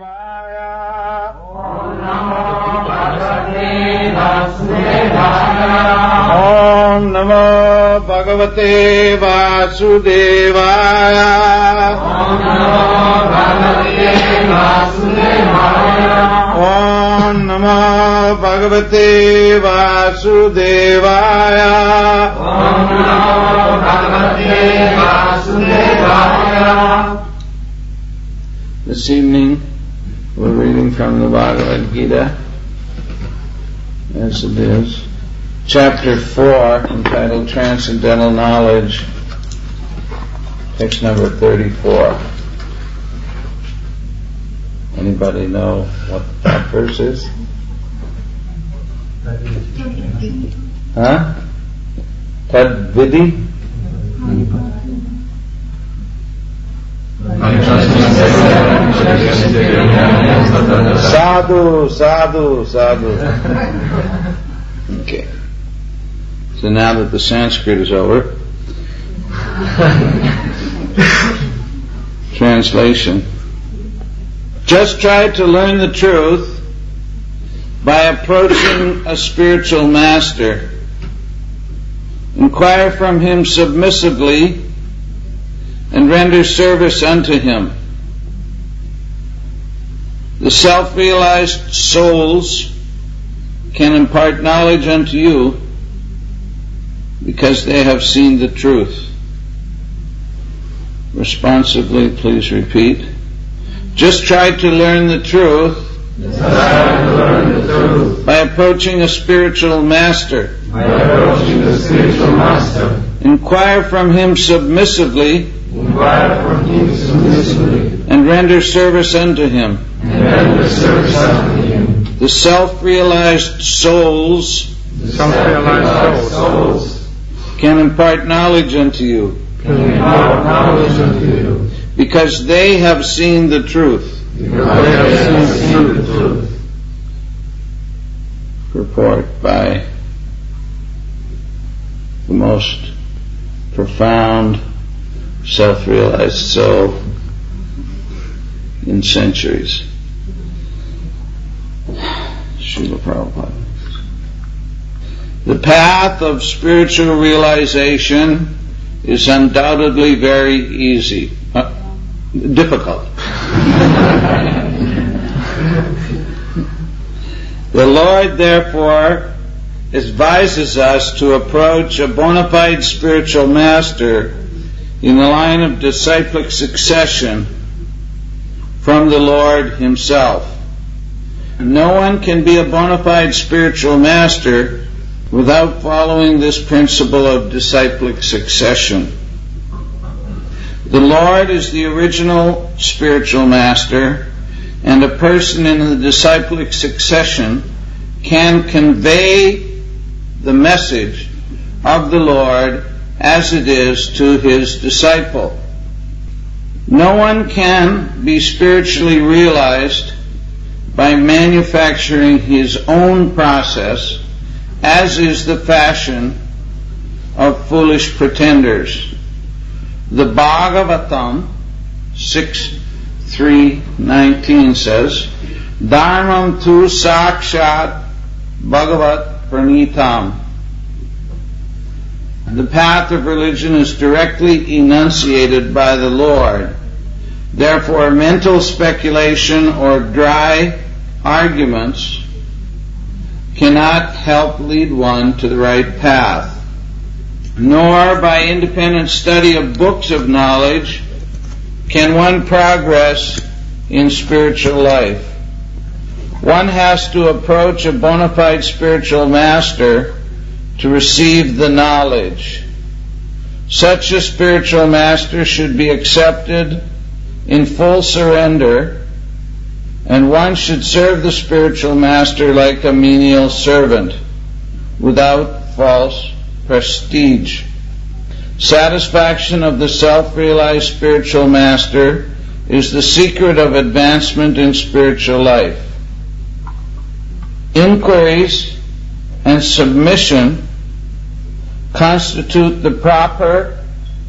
Vasudevaya. Om Namo Bhagavate Vasudevaya. Om Namo Bhagavate Vasudevaya. Om Namo Bhagavate Vasudevaya. Om Namo Bhagavate Vasudevaya. Om Namo Bhagavate Vasudevaya. This evening we're reading from the Bhagavad Gita, as it is, chapter 4, entitled Transcendental Knowledge, text number 34. Anybody know what that verse is? Huh? Tad Vidhi? Sadhu, sadhu, sadhu. Okay. So now that the Sanskrit is over, translation. Just try to learn the truth by approaching a spiritual master. Inquire from him submissively and render service unto him. The self-realized souls can impart knowledge unto you because they have seen the truth. Responsively, please repeat. Just try to learn the truth by approaching a spiritual master. Inquire from him submissively and render service unto him. The self-realized souls can impart knowledge unto you because they have seen the truth. Purport by the most profound self-realized soul in centuries, Srila Prabhupada. The path of spiritual realization is undoubtedly very easy. Difficult. The Lord, therefore, advises us to approach a bona fide spiritual master in the line of disciplic succession from the Lord himself. No one can be a bona fide spiritual master without following this principle of disciplic succession. The Lord is the original spiritual master, and a person in the disciplic succession can convey the message of the Lord as it is to his disciple. No one can be spiritually realized by manufacturing his own process, as is the fashion of foolish pretenders. The Bhagavatam 6.3.19 says, Dharmam tu sakshat bhagavat pranitam. The path of religion is directly enunciated by the Lord. Therefore, mental speculation or dry arguments cannot help lead one to the right path. Nor by independent study of books of knowledge can one progress in spiritual life. One has to approach a bona fide spiritual master to receive the knowledge. Such a spiritual master should be accepted in full surrender, and one should serve the spiritual master like a menial servant, without false prestige. Satisfaction of the self-realized spiritual master is the secret of advancement in spiritual life. Inquiries and submission constitute the proper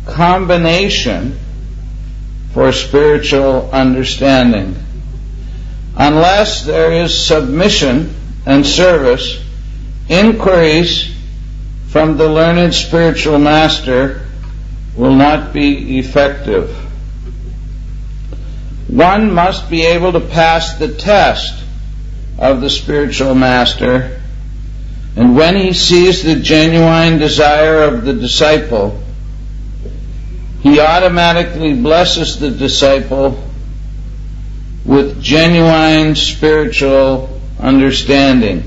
combination for spiritual understanding. Unless there is submission and service, inquiries from the learned spiritual master will not be effective. One must be able to pass the test of the spiritual master, and when he sees the genuine desire of the disciple, he automatically blesses the disciple with genuine spiritual understanding.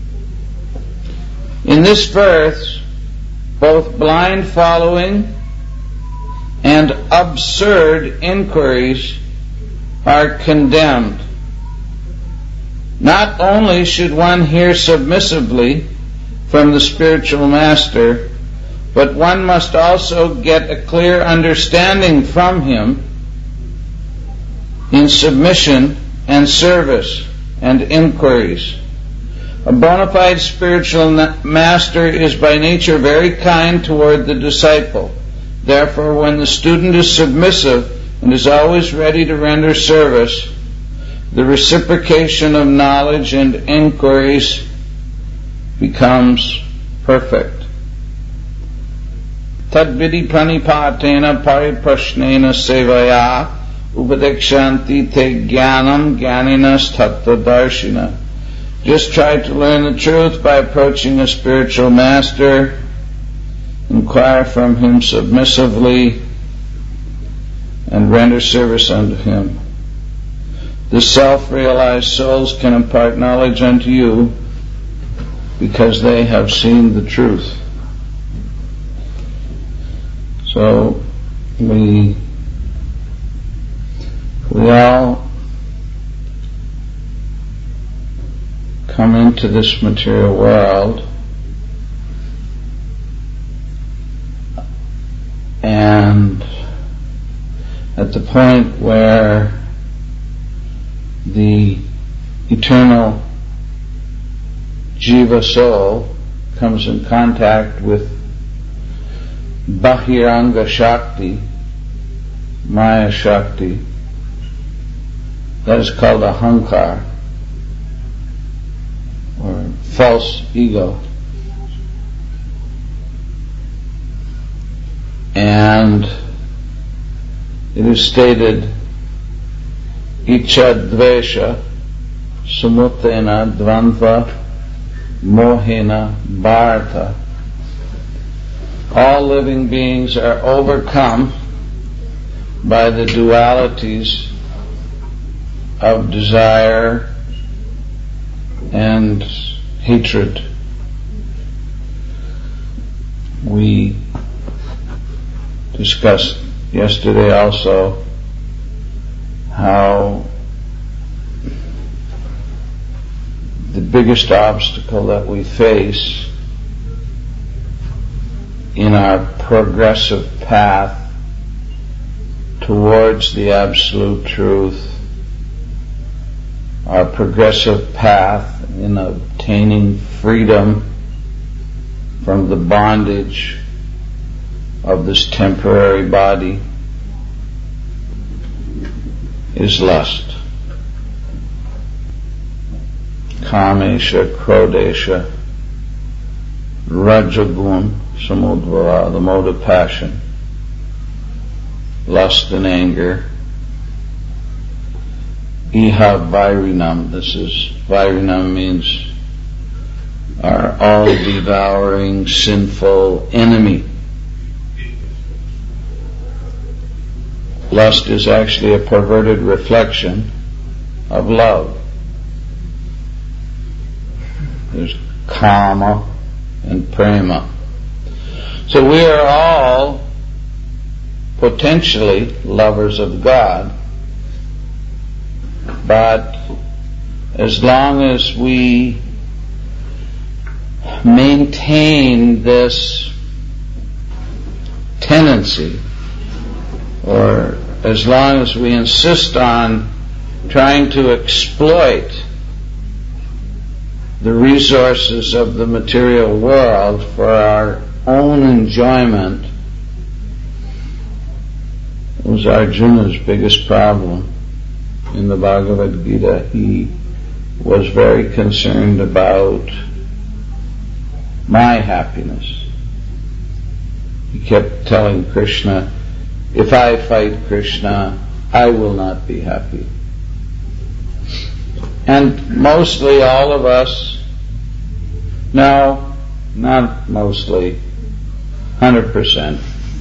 In this verse, both blind following and absurd inquiries are condemned. Not only should one hear submissively from the spiritual master, but one must also get a clear understanding from him in submission and service and inquiries. A bona fide spiritual master is by nature very kind toward the disciple. Therefore, when the student is submissive and is always ready to render service, the reciprocation of knowledge and inquiries becomes perfect. Tadvidi pranipatena pariprashnena sevaya upadekshanti te jnanam jnaninas tattvadarshina. Just try to learn the truth by approaching a spiritual master. Inquire from him submissively and render service unto him. The self-realized souls can impart knowledge unto you because they have seen the truth. So we all come into this material world and at the point where the eternal Jiva soul comes in contact with Bahiranga Shakti, Maya Shakti, that is called Ahankar, or false ego. And it is stated, Icha Dvesha Samutena Dvandva Mohena Bharata. All living beings are overcome by the dualities of desire and hatred. We discussed yesterday also how the biggest obstacle that we face in our progressive path towards the absolute truth, our progressive path in obtaining freedom from the bondage of this temporary body, is lust. Kamesha, Krodesha, Rajagun, Samudvara, the mode of passion, lust and anger. Iha Vairinam, Vairinam means our all-devouring, sinful enemy. Lust is actually a perverted reflection of love. There's kama and prema. So we are all potentially lovers of God, but as long as we maintain this tendency, or as long as we insist on trying to exploit the resources of the material world for our own enjoyment, was Arjuna's biggest problem. in the Bhagavad Gita, he was very concerned about my happiness. He kept telling Krishna, if I fight Krishna, I will not be happy. And mostly all of us, no, not mostly, 100%,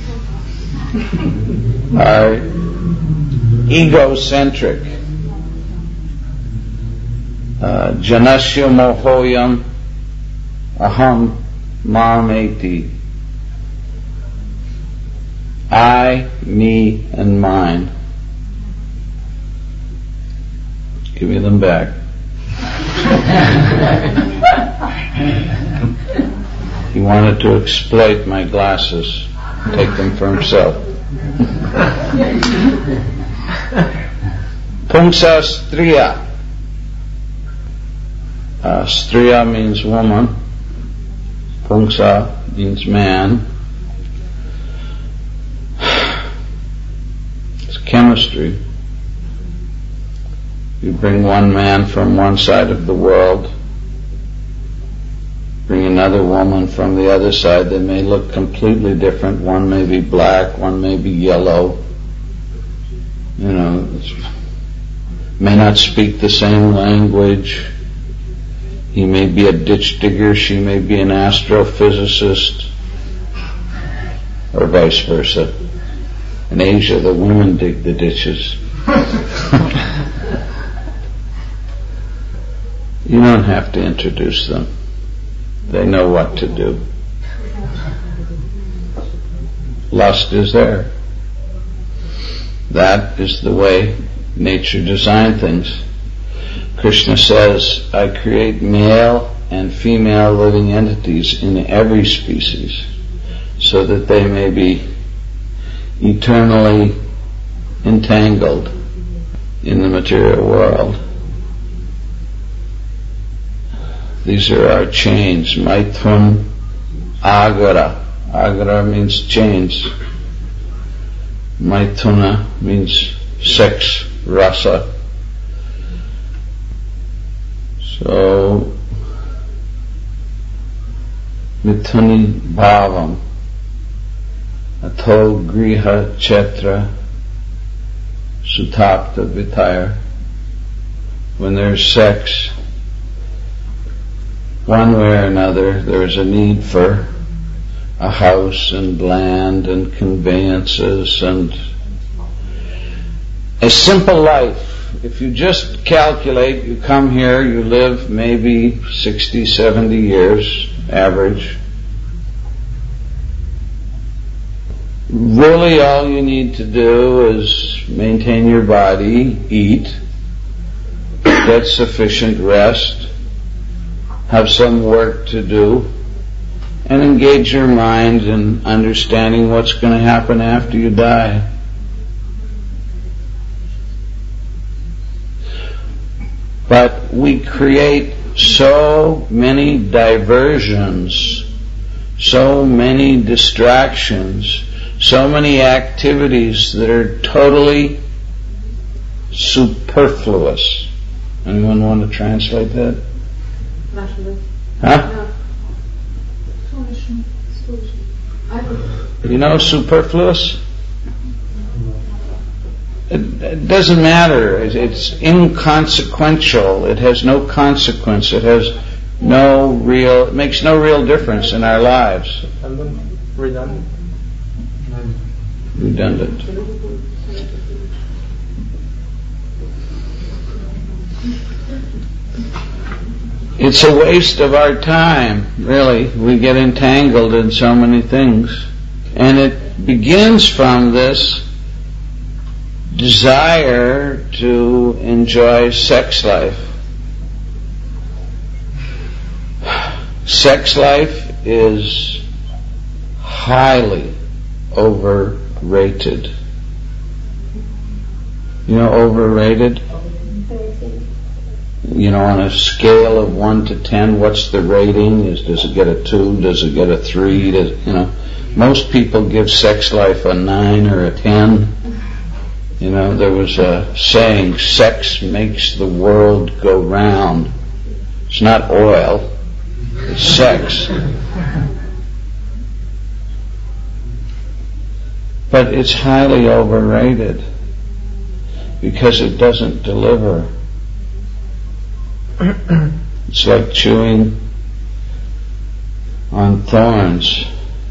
are egocentric. Janasya mohoyam aham mameti. I, me, and mine. Give me them back. He wanted to exploit my glasses, take them for himself. Pungsa striya. Striya means woman. Pungsa means man. It's chemistry. You bring one man from one side of the world, bring another woman from the other side, they may look completely different. One may be black, one may be yellow. May not speak the same language. He may be a ditch digger, she may be an astrophysicist, or vice versa. In Asia, the women dig the ditches. You don't have to introduce them. They know what to do. Lust is there. That is the way nature designed things. Krishna says, I create male and female living entities in every species so that they may be eternally entangled in the material world. These are our chains. Maithun agara. Agara means chains. Maithuna means sex, rasa. So, Mithuni bhavam, ato griha chetra, sutapta vitaya. When there's sex, one way or another, there's a need for a house and land and conveyances and a simple life. If you just calculate, you come here, you live maybe 60, 70 years, average. Really all you need to do is maintain your body, eat, get sufficient rest, have some work to do, and engage your mind in understanding what's going to happen after you die. But we create so many diversions, so many distractions, so many activities that are totally superfluous. Anyone want to translate that? Huh? You know superfluous? It doesn't matter. It's inconsequential. It has no consequence. It has no real, it makes no real difference in our lives. Redundant. Redundant. It's a waste of our time, really. We get entangled in so many things. And it begins from this desire to enjoy sex life. Sex life is highly overrated. You know, overrated? You know, on a scale of 1 to 10, what's the rating? Does it get a 2? Does it get a 3? Most people give sex life a 9 or a 10. There was a saying, sex makes the world go round. It's not oil, it's sex. But it's highly overrated because it doesn't deliver. It's like chewing on thorns.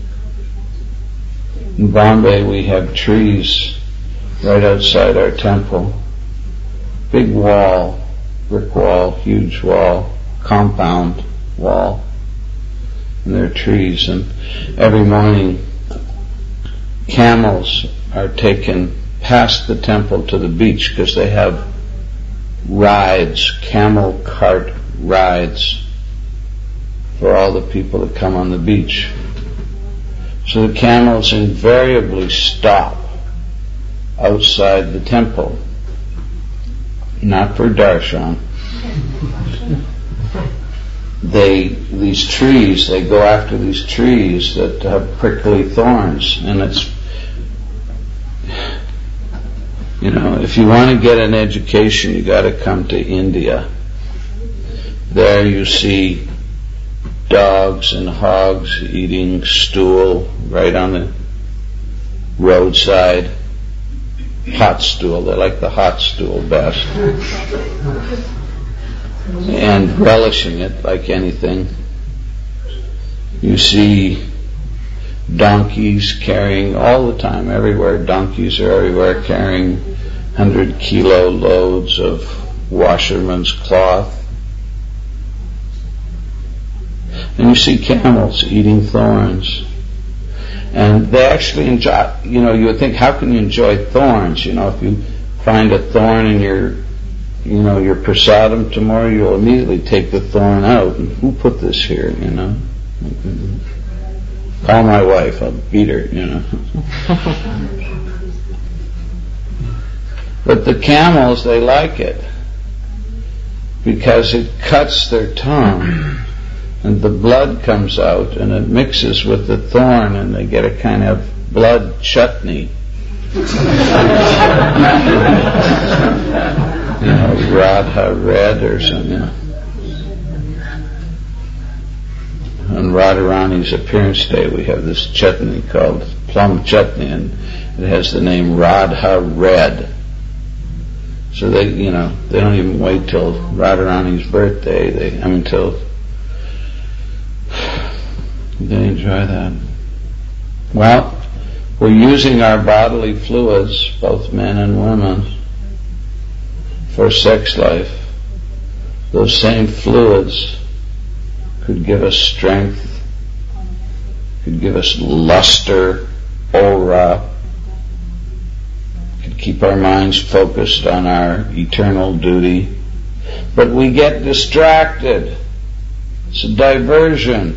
In Bombay we have trees right outside our temple. Big wall, brick wall, huge wall, compound wall. And there are trees, and every morning camels are taken past the temple to the beach because they have rides, camel cart rides for all the people that come on the beach. So the camels invariably stop outside the temple, not for darshan. They go after these trees that have prickly thorns, and it's, if you want to get an education, you got to come to India. There you see dogs and hogs eating stool right on the roadside. Hot stool, they like the hot stool best. And relishing it like anything. You see donkeys carrying all the time, everywhere. Donkeys are everywhere carrying 100-kilo loads of washerman's cloth. And you see camels eating thorns. And they actually enjoy, you would think, how can you enjoy thorns? If you find a thorn in your prasadam tomorrow, you'll immediately take the thorn out. And who put this here, Call my wife, I'll beat her, But the camels, they like it because it cuts their tongue and the blood comes out and it mixes with the thorn and they get a kind of blood chutney. Radha Red or something. On Radharani's appearance day we have this chutney called plum chutney, and it has the name Radha Red. So they don't even wait till Radharani's birthday. Till they enjoy that. Well, we're using our bodily fluids, both men and women, for sex life. Those same fluids could give us strength, could give us luster, aura, could keep our minds focused on our eternal duty. But we get distracted. It's a diversion.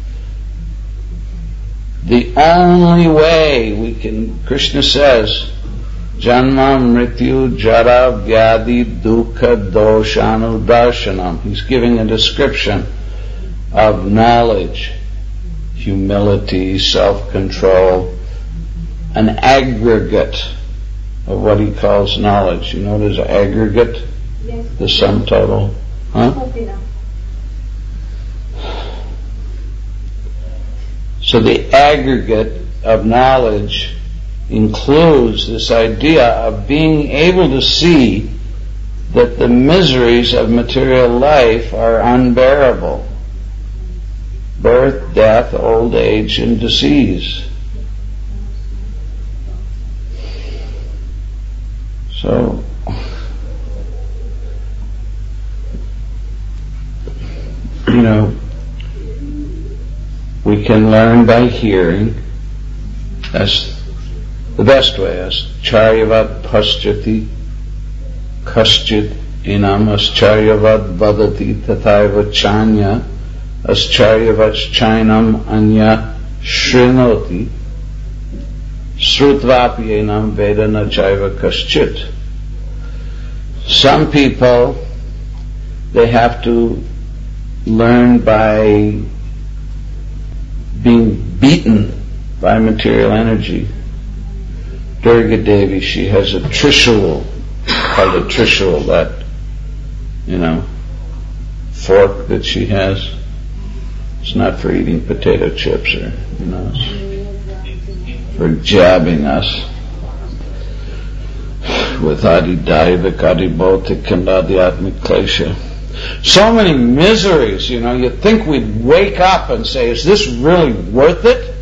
The only way we can, Krishna says, Janma Mrityu Jara Vyadi Dukkha Doshanu Darshanam. He's giving a description of knowledge, humility, self-control, an aggregate of what he calls knowledge. You know there's an aggregate? Yes. The sum total. So the aggregate of knowledge includes this idea of being able to see that the miseries of material life are unbearable. Birth, death, old age, and disease. So, we can learn by hearing. That's the best way. As Charyavat Paschati Kaschit Inam Ascharyavat Vadati Tathaiva Chanya Ascharyavat Chainam Anya Shrinoti Srutvapi Enam Vedana Chaiva Kaschit. Some people, they have to learn by being beaten by material energy. Durga Devi, she has a trishul, called a trishul, that, fork that she has. It's not for eating potato chips or, it's for jabbing us with Adi Daivik, Adi Bhautik, and Adhyatmik Klesha. So many miseries, you'd think we'd wake up and say, is this really worth it?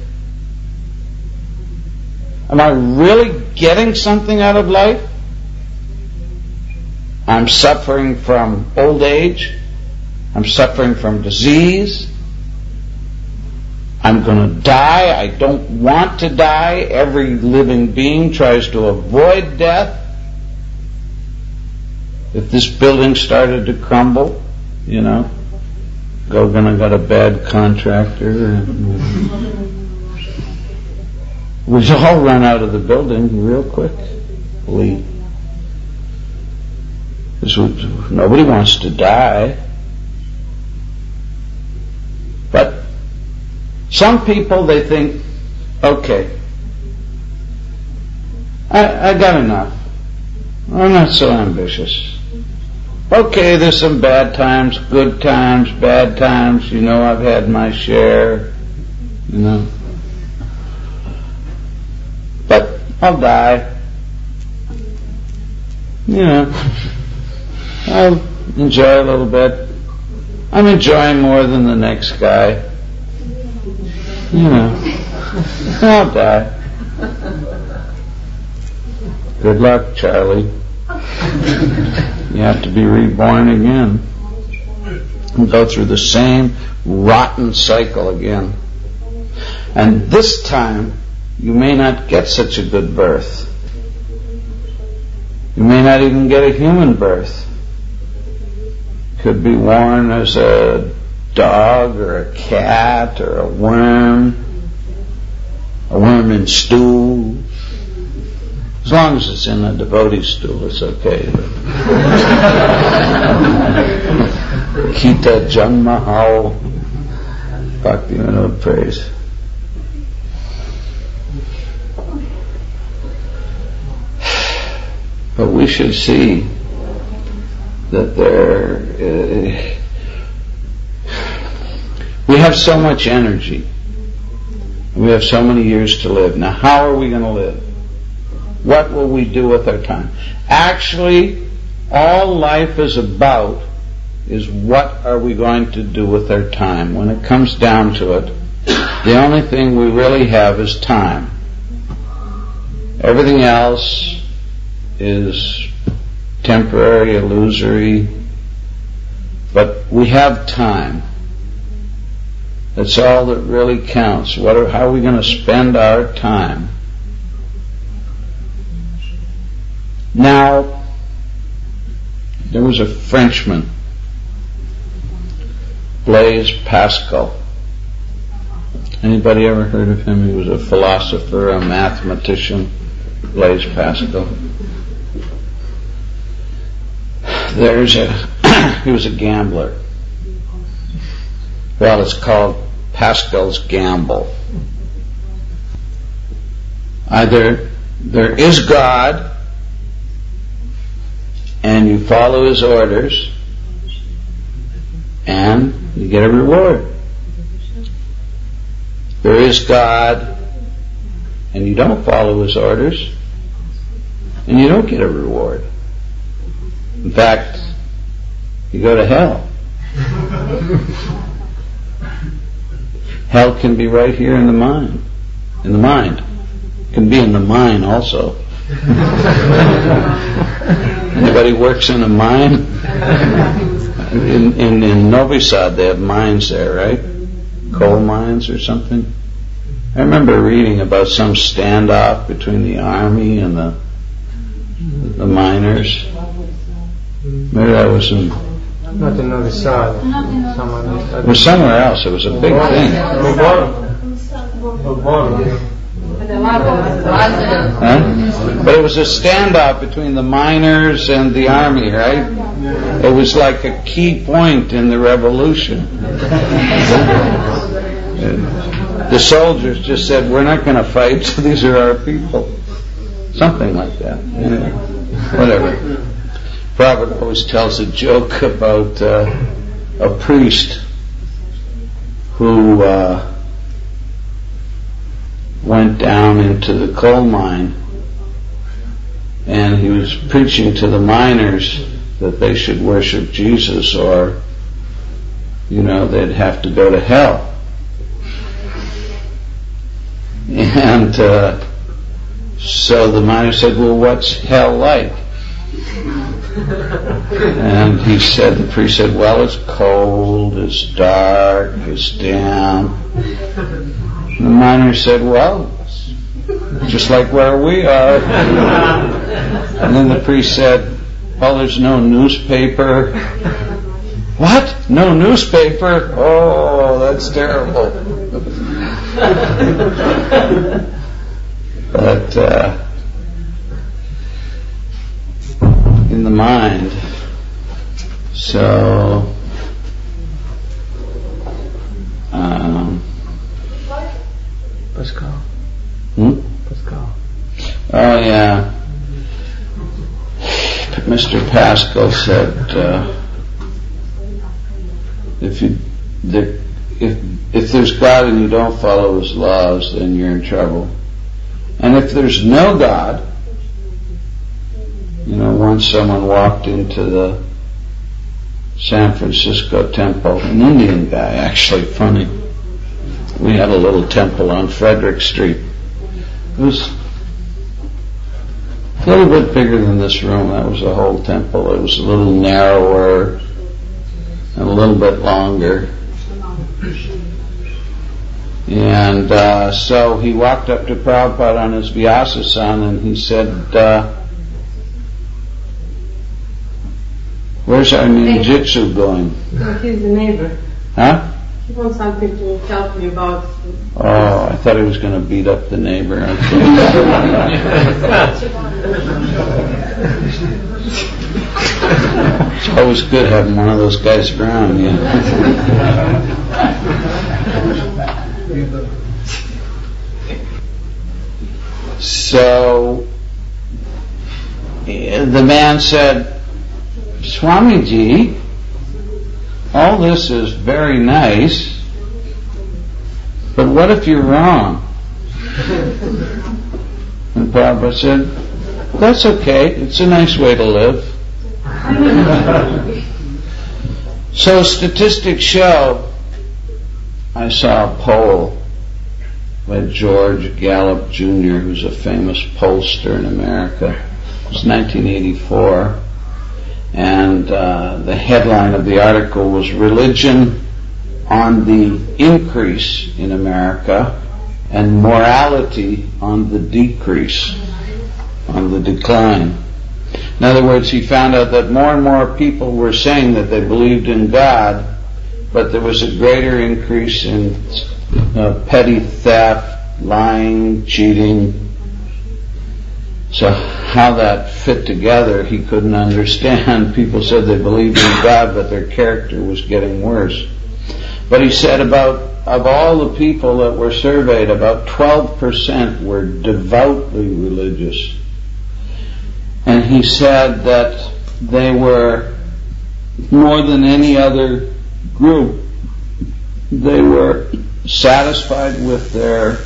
Am I really getting something out of life? I'm suffering from old age. I'm suffering from disease. I'm going to die. I don't want to die. Every living being tries to avoid death. If this building started to crumble, Gogana got a bad contractor. We'd all run out of the building real quickly. Nobody wants to die. But some people, they think, okay, I got enough. I'm not so ambitious. Okay, there's some bad times, good times, bad times, I've had my share, But I'll die. I'll enjoy a little bit. I'm enjoying more than the next guy. I'll die. Good luck, Charlie. You have to be reborn again and go through the same rotten cycle again. And this time, you may not get such a good birth. You may not even get a human birth. Could be born as a dog or a cat or a worm in stew. As long as it's in a devotee stool, it's okay. Kita Janma Hao Bhakti Vinod praise. But we should see that we have so much energy. We have so many years to live. Now, how are we going to live? What will we do with our time? Actually, all life is about is what are we going to do with our time. When it comes down to it, the only thing we really have is time. Everything else is temporary, illusory, but we have time. That's all that really counts. How are we going to spend our time? Now, there was a Frenchman, Blaise Pascal. Anybody ever heard of him? He was a philosopher, a mathematician, Blaise Pascal. He was a gambler. Well, it's called Pascal's Gamble. Either there is God, and you follow His orders, and you get a reward. There is God, and you don't follow His orders, and you don't get a reward. In fact, you go to hell. Hell can be right here in the mind. In the mind. It can be in the mine also. Anybody works in a mine? In Novi Sad they have mines there, right? Coal mines or something. I remember reading about some standoff between the army and the miners. Maybe I was in... Not in Novi Sad. It was somewhere else. It was a big thing. Huh? But it was a standoff between the miners and the army, right? It was like a key point in the revolution. The soldiers just said, we're not going to fight, these are our people. Something like that. Anyway, whatever. Prabhupada always tells a joke about a priest who went down into the coal mine, and he was preaching to the miners that they should worship Jesus, or they'd have to go to hell. And so the miner said, well, what's hell like? And the priest said, well, it's cold, it's dark, it's damp. And the miner said, well, it's just like where we are. And then the priest said, well, there's no newspaper. What? No newspaper? Oh, that's terrible. But in the mind, so Pascal. Pascal. Oh yeah. Mr. Pascal said, if there's God and you don't follow His laws, then you're in trouble. And if there's no God, once someone walked into the San Francisco temple, an Indian guy, actually, funny. We had a little temple on Frederick Street. It was a little bit bigger than this room. That was the whole temple. It was a little narrower and a little bit longer. And so he walked up to Prabhupada on his Vyasa-san and he said, where's our ninjutsu going? He's the neighbor. Huh? He wants something to tell me about. Oh, I thought he was going to beat up the neighbor. It's always good having one of those guys around, So the man said, Swamiji, all this is very nice, but what if you're wrong? And Prabhupada said, that's okay, it's a nice way to live. So statistics show, I saw a poll by George Gallup Jr., who's a famous pollster in America. It was 1984. And the headline of the article was Religion on the Increase in America and Morality on the Decrease, on the decline. In other words, he found out that more and more people were saying that they believed in God, but there was a greater increase in petty theft, lying, cheating. So how that fit together, he couldn't understand. People said they believed in God, but their character was getting worse. But he said of all the people that were surveyed, about 12% were devoutly religious. And he said that they were, more than any other group, they were satisfied with their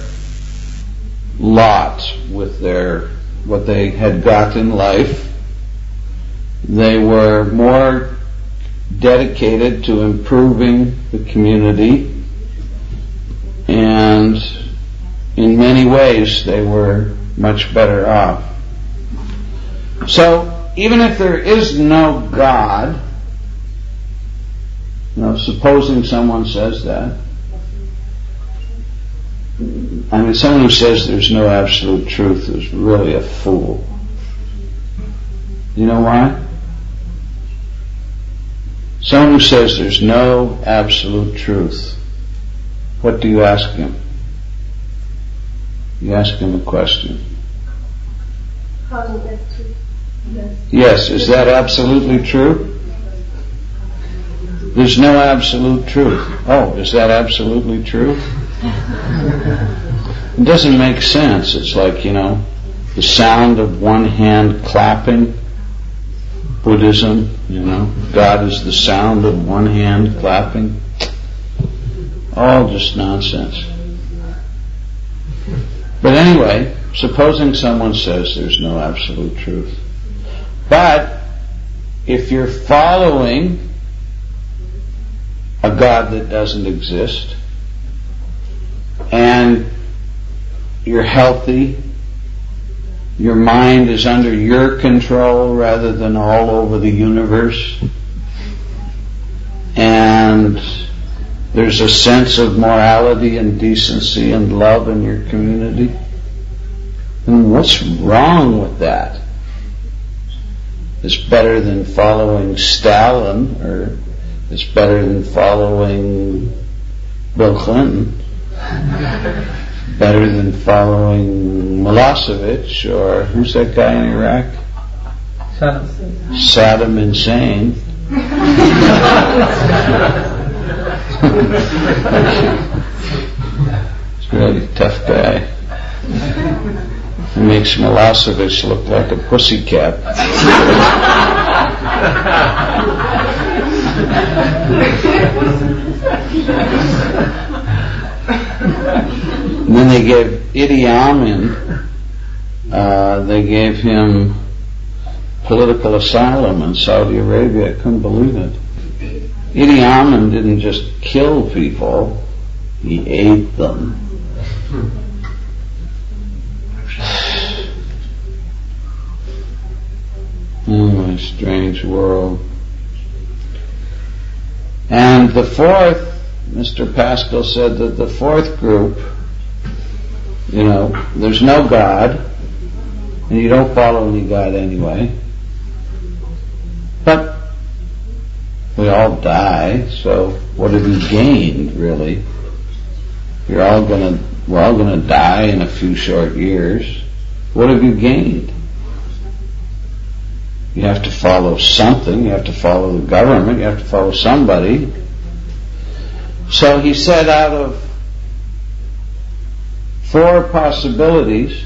lot, with what they had got in life. They were more dedicated to improving the community, and in many ways they were much better off. So even if there is no God, supposing someone says that, someone who says there's no absolute truth is really a fool. You know why? Someone who says there's no absolute truth, what do you ask him? You ask him a question. How is that true? Yes, is that absolutely true? There's no absolute truth. Oh, is that absolutely true? It doesn't make sense. It's like, the sound of one hand clapping. Buddhism, God is the sound of one hand clapping. All just nonsense. But anyway, supposing someone says there's no absolute truth. But if you're following a God that doesn't exist, and you're healthy, your mind is under your control rather than all over the universe, and there's a sense of morality and decency and love in your community, then what's wrong with that? It's better than following Stalin, or it's better than following Bill Clinton, better than following Milosevic, or who's that guy in Iraq? Saddam Hussein. He's a really tough guy. He makes Milosevic look like a pussycat. And then they gave Idi Amin, they gave him political asylum in Saudi Arabia. I couldn't believe it. Idi Amin didn't just kill people, he ate them. Oh, my strange world. And the fourth, Mr. Pascal said that the fourth group, there's no God, and you don't follow any God anyway. But we all die, so what have you gained, really? We're all gonna die in a few short years. What have you gained? You have to follow something. You have to follow the government. You have to follow somebody. So he said, out of 4 possibilities,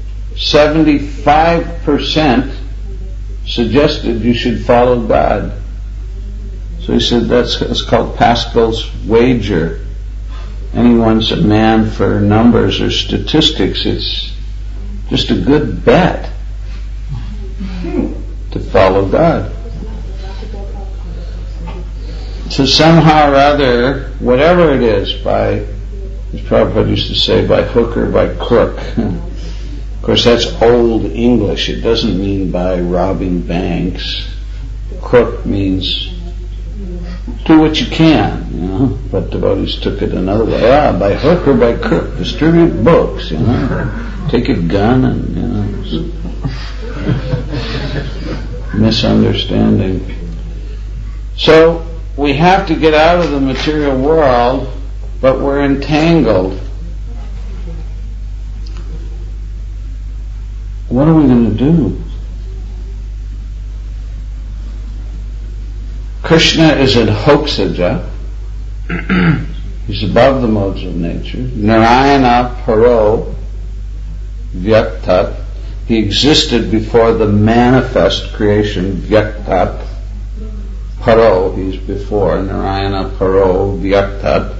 75% suggested you should follow God. So he said it's called Pascal's wager. Anyone's a man for numbers or statistics. It's just a good bet to follow God. So somehow or other, whatever it is, as Prabhupada used to say, by hook or by crook. Of course, that's old English. It doesn't mean by robbing banks. Crook means do what you can, But devotees took it another way. By hook or by crook, distribute books, Take a gun and, misunderstanding. So we have to get out of the material world, but we're entangled. What are we going to do? Krishna is in Hoksaja. He's above the modes of nature. Narayana Paro Vyaktat. He existed before the manifest creation, Vyaktat. Paro, he's before. Narayana Paro Vyaktat.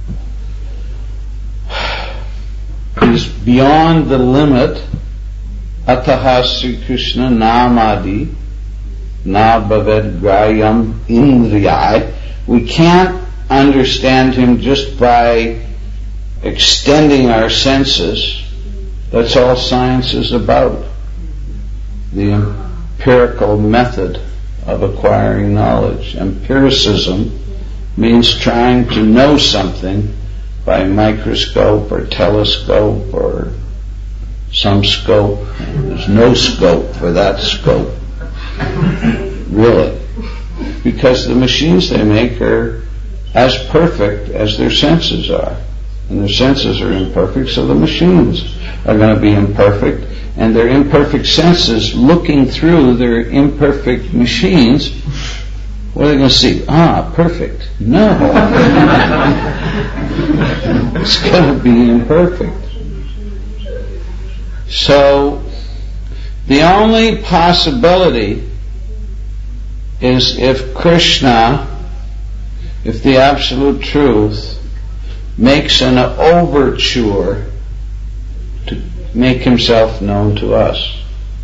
He's beyond the limit. Ataha Sri Krishna Namadi Na Bhaved Grayam Indriyai. We can't understand him just by extending our senses. That's all science is about. The empirical method of acquiring knowledge. Empiricism means trying to know something by microscope or telescope or some scope. There's no scope for that scope. Really. Because the machines they make are as perfect as their senses are. And their senses are imperfect, so the machines are going to be imperfect. And their imperfect senses, looking through their imperfect machines, what are they going to see? Perfect. No. It's going to be imperfect. So The only possibility is if Krishna, if the Absolute Truth, makes an overture to make himself known to us.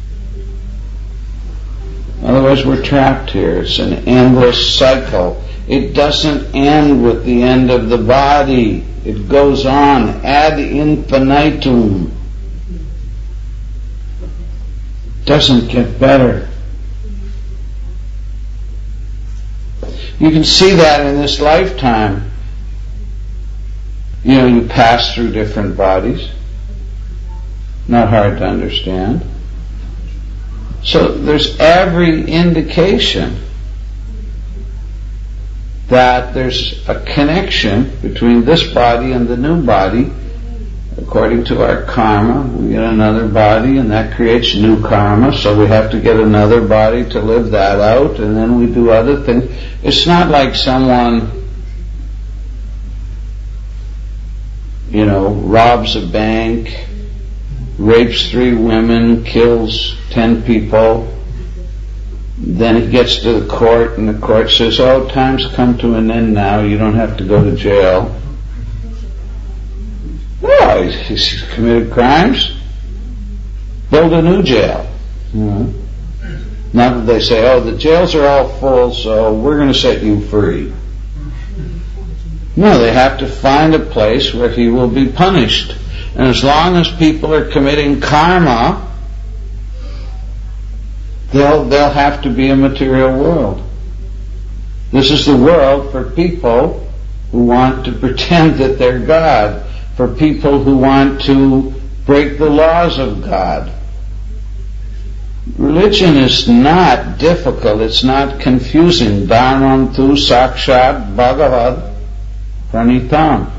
Otherwise we're trapped here. It's an endless cycle. It doesn't end with the end of the body. It goes on ad infinitum. It doesn't get better. You can see that in this lifetime. You pass through different bodies. Not hard to understand. So there's every indication that there's a connection between this body and the new body. According to our karma, we get another body and that creates new karma, so we have to get another body to live that out, and then we do other things. It's not like someone, robs a bank, rapes 3 women, kills 10 people, then he gets to the court and the court says, time's come to an end now, you don't have to go to jail. No, he's committed crimes. Build a new jail. Not that they say, the jails are all full, so we're going to set you free. No, they have to find a place where he will be punished. And as long as people are committing karma, they'll have to be a material world. This is the world for people who want to pretend that they're God, for people who want to break the laws of God. Religion is not difficult, it's not confusing. Dharmam tu sakshat bhagavad pranitam.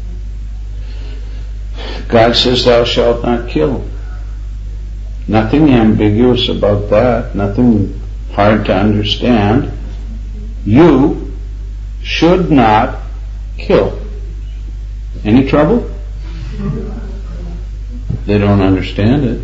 God says thou shalt not kill. Nothing ambiguous about that, nothing hard to understand. You should not kill. Any trouble? They don't understand it.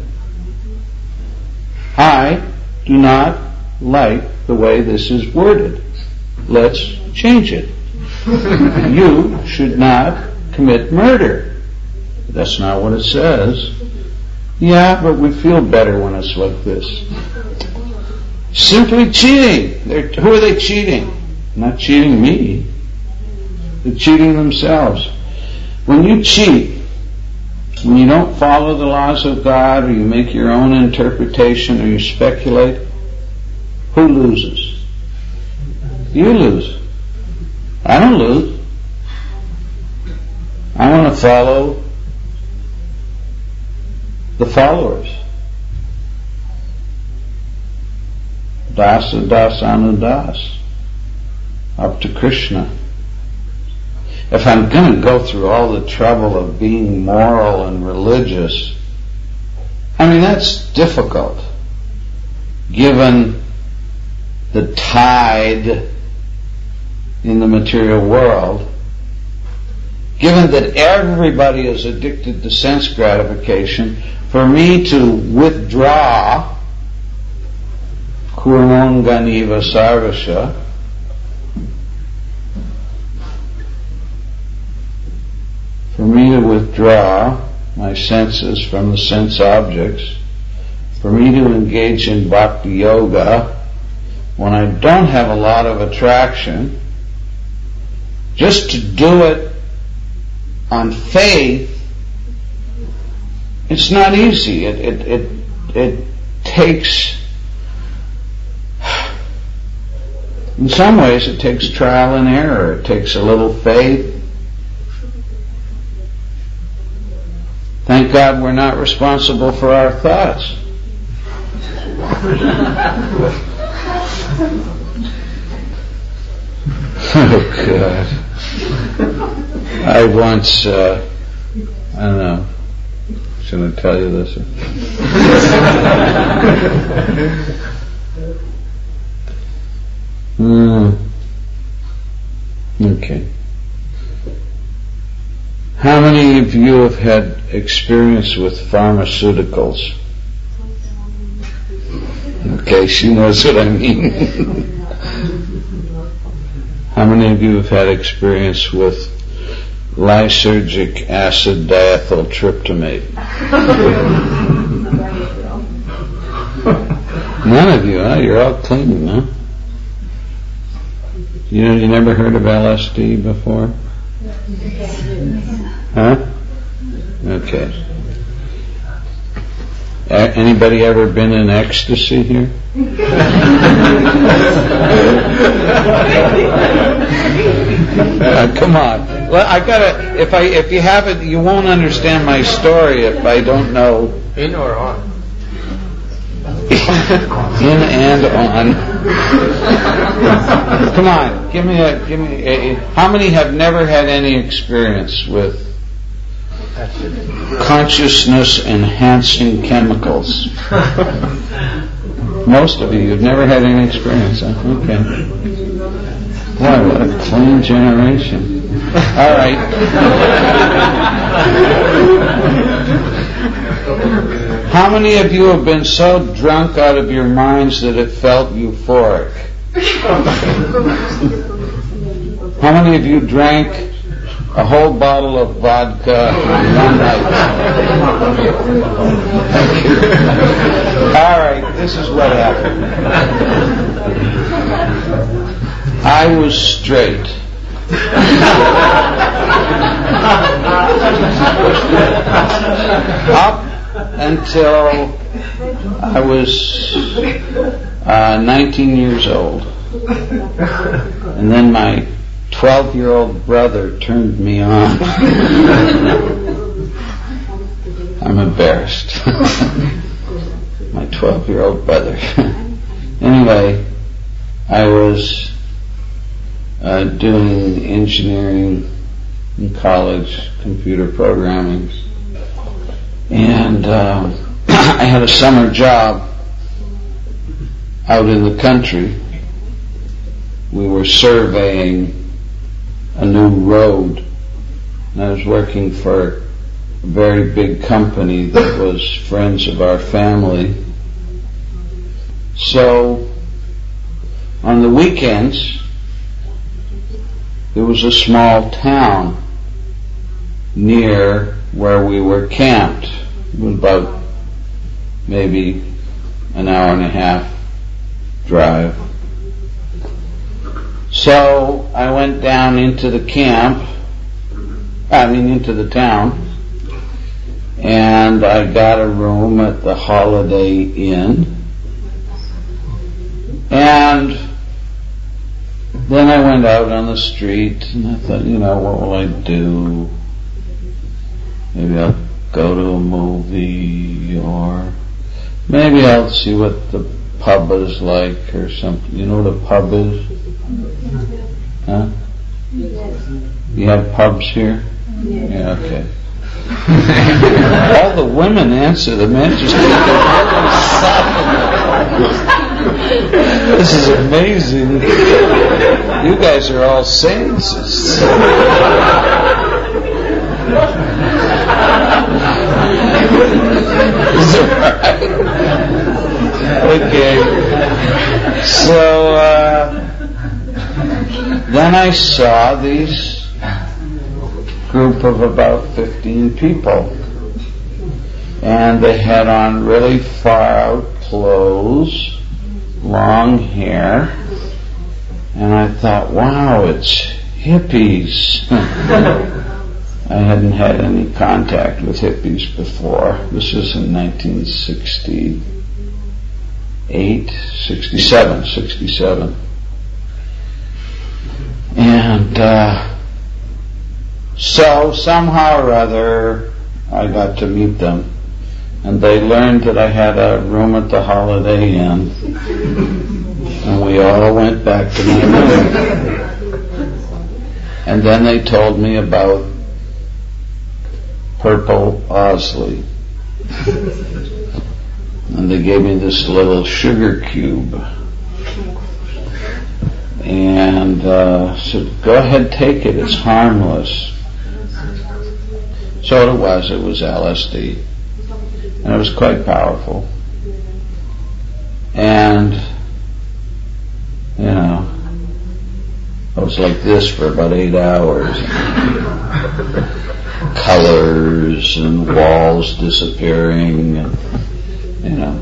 I do not like the way this is worded. Let's change it. You should not commit murder. That's not what it says. Yeah, but we feel better when it's like this. Simply cheating. Who are they cheating? Not cheating me. They're cheating themselves. When you cheat, when you don't follow the laws of God, or you make your own interpretation, or you speculate, who loses? You lose. I don't lose. I want to follow the followers. Dasa dasanudas. Up to Krishna. If I'm going to go through all the trouble of being moral and religious, that's difficult, given the tide in the material world, given that everybody is addicted to sense gratification. For me to withdraw, kurmon ganiva sarvasya, for me to withdraw my senses from the sense objects, for me to engage in bhakti yoga when I don't have a lot of attraction, just to do it on faith, it's not easy. It takes, in some ways it takes trial and error. It takes a little faith. Thank God we're not responsible for our thoughts. Oh God. I once, I don't know, should I tell you this? Okay. How many of you have had experience with pharmaceuticals? Okay, she knows what I mean. How many of you have had experience with lysergic acid diethyltryptamate? None of you, huh? You're all clean, huh? You never heard of LSD before? Huh? Okay. Anybody ever been in ecstasy here? Come on. Well, I gotta. If you haven't, you won't understand my story if I don't know. In or on? In and on. Come on, give me a. How many have never had any experience with consciousness enhancing chemicals? Most of you've never had any experience, huh? Okay. Boy, what a clean generation. All right. How many of you have been so drunk out of your minds that it felt euphoric? How many of you drank a whole bottle of vodka in one night? All right, this is what happened. I was straight. Up until I was 19 years old. And then my 12-year-old brother turned me on. I'm embarrassed. My 12-year-old brother. Anyway, I was doing engineering in college, computer programming, and I had a summer job out in the country. We were surveying a new road, and I was working for a very big company that was friends of our family. So on the weekends there was a small town near where we were camped. It was about maybe an hour and a half drive. So I went down into the into the town, and I got a room at the Holiday Inn, and then I went out on the street, and I thought, what will I do? Maybe I'll go to a movie, or maybe I'll see what the pub is like or something. You know what a pub is? Huh? You have pubs here? Yeah, okay. All the women answer, the men just take their silent. This is amazing. You guys are all saints. Is it right? Okay. So, then I saw these group of about 15 people, and they had on really far out clothes, long hair, and I thought, wow, it's hippies. I hadn't had any contact with hippies before. This was in 1967. And so somehow or other I got to meet them, and they learned that I had a room at the Holiday Inn, and we all went back to my room. And then they told me about Purple Owsley, and they gave me this little sugar cube, and said, go ahead, take it, it's harmless. So it was LSD, and it was quite powerful. And, you know, I was like this for about 8 hours. Colors and walls disappearing and, you know,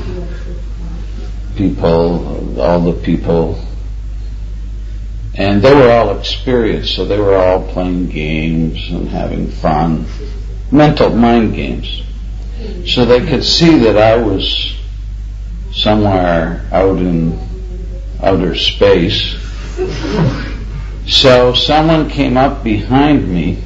people, all the people. And they were all experienced, so they were all playing games and having fun. Mental mind games. So they could see that I was somewhere out in outer space. So someone came up behind me.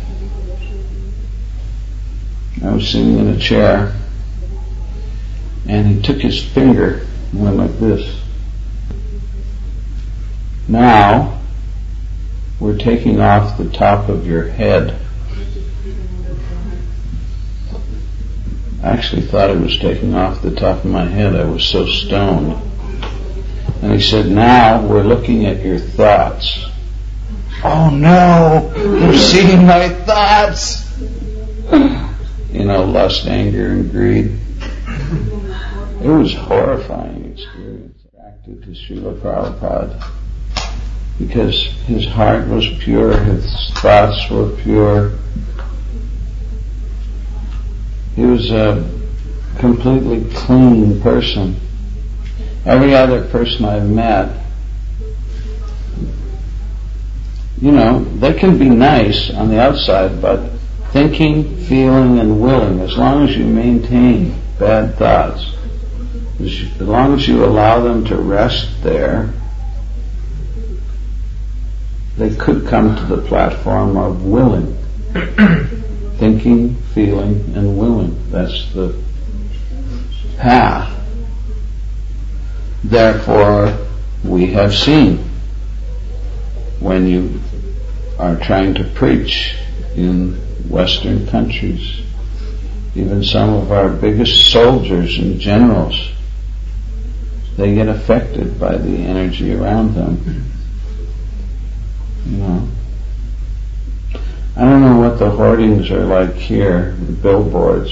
I was sitting in a chair, and he took his finger and went like this. Now, we're taking off the top of your head. I actually thought he was taking off the top of my head. I was so stoned. And he said, now we're looking at your thoughts. Oh no, you're seeing my thoughts. You know, lust, anger, and greed. It was a horrifying experience. Attracted to Srila Prabhupada because his heart was pure, his thoughts were pure. He was a completely clean person. Every other person I've met, you know, they can be nice on the outside, but thinking, feeling, and willing, as long as you maintain bad thoughts, as long as you allow them to rest there, they could come to the platform of willing. Thinking, feeling, and willing. That's the path. Therefore, we have seen when you are trying to preach in Western countries, even some of our biggest soldiers and generals, they get affected by the energy around them. You know, I don't know what the hoardings are like here, the billboards,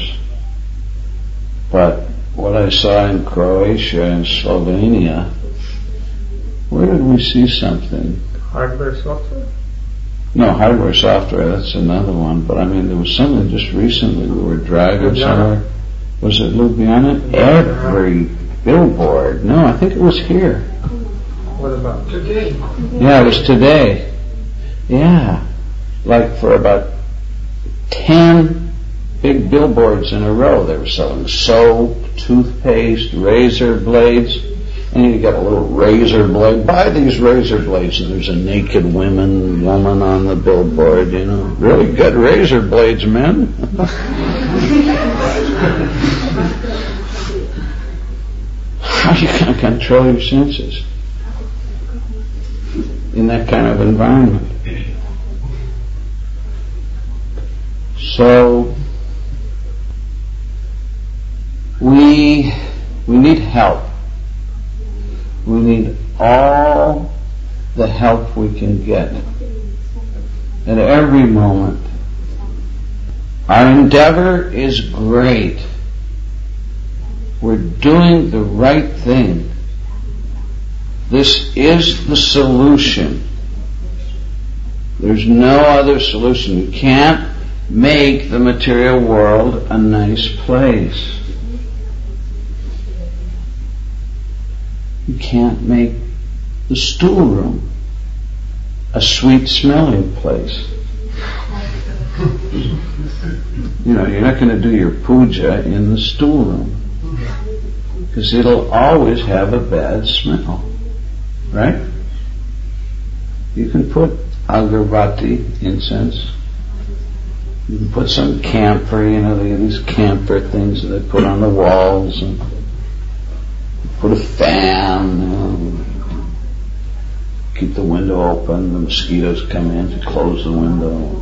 but what I saw in Croatia and Slovenia, where did we see something? Hardware, software? No, hardware, software, that's another one, but I mean there was something just recently, we were driving somewhere. Was it Ljubljana? Every billboard. No, I think it was here. What about today? Yeah, it was today. Yeah. Like for about 10 big billboards in a row. They were selling soap, toothpaste, razor blades, and you got a little razor blade. Buy these razor blades, and there's a naked woman on the billboard, you know. Really good razor blades, men. How are you going to control your senses in that kind of environment? So we need help. We need all the help we can get at every moment. Our endeavor is great. We're doing the right thing. This is the solution. There's no other solution. You can't make the material world a nice place. You can't make the stool room a sweet smelling place. You know, you're not going to do your puja in the stool room because it'll always have a bad smell, right? You can put agarbatti, incense. You can put some camphor, you know, they have these camphor things that they put on the walls, and put a fan, you know, keep the window open, the mosquitoes come in, to close the window.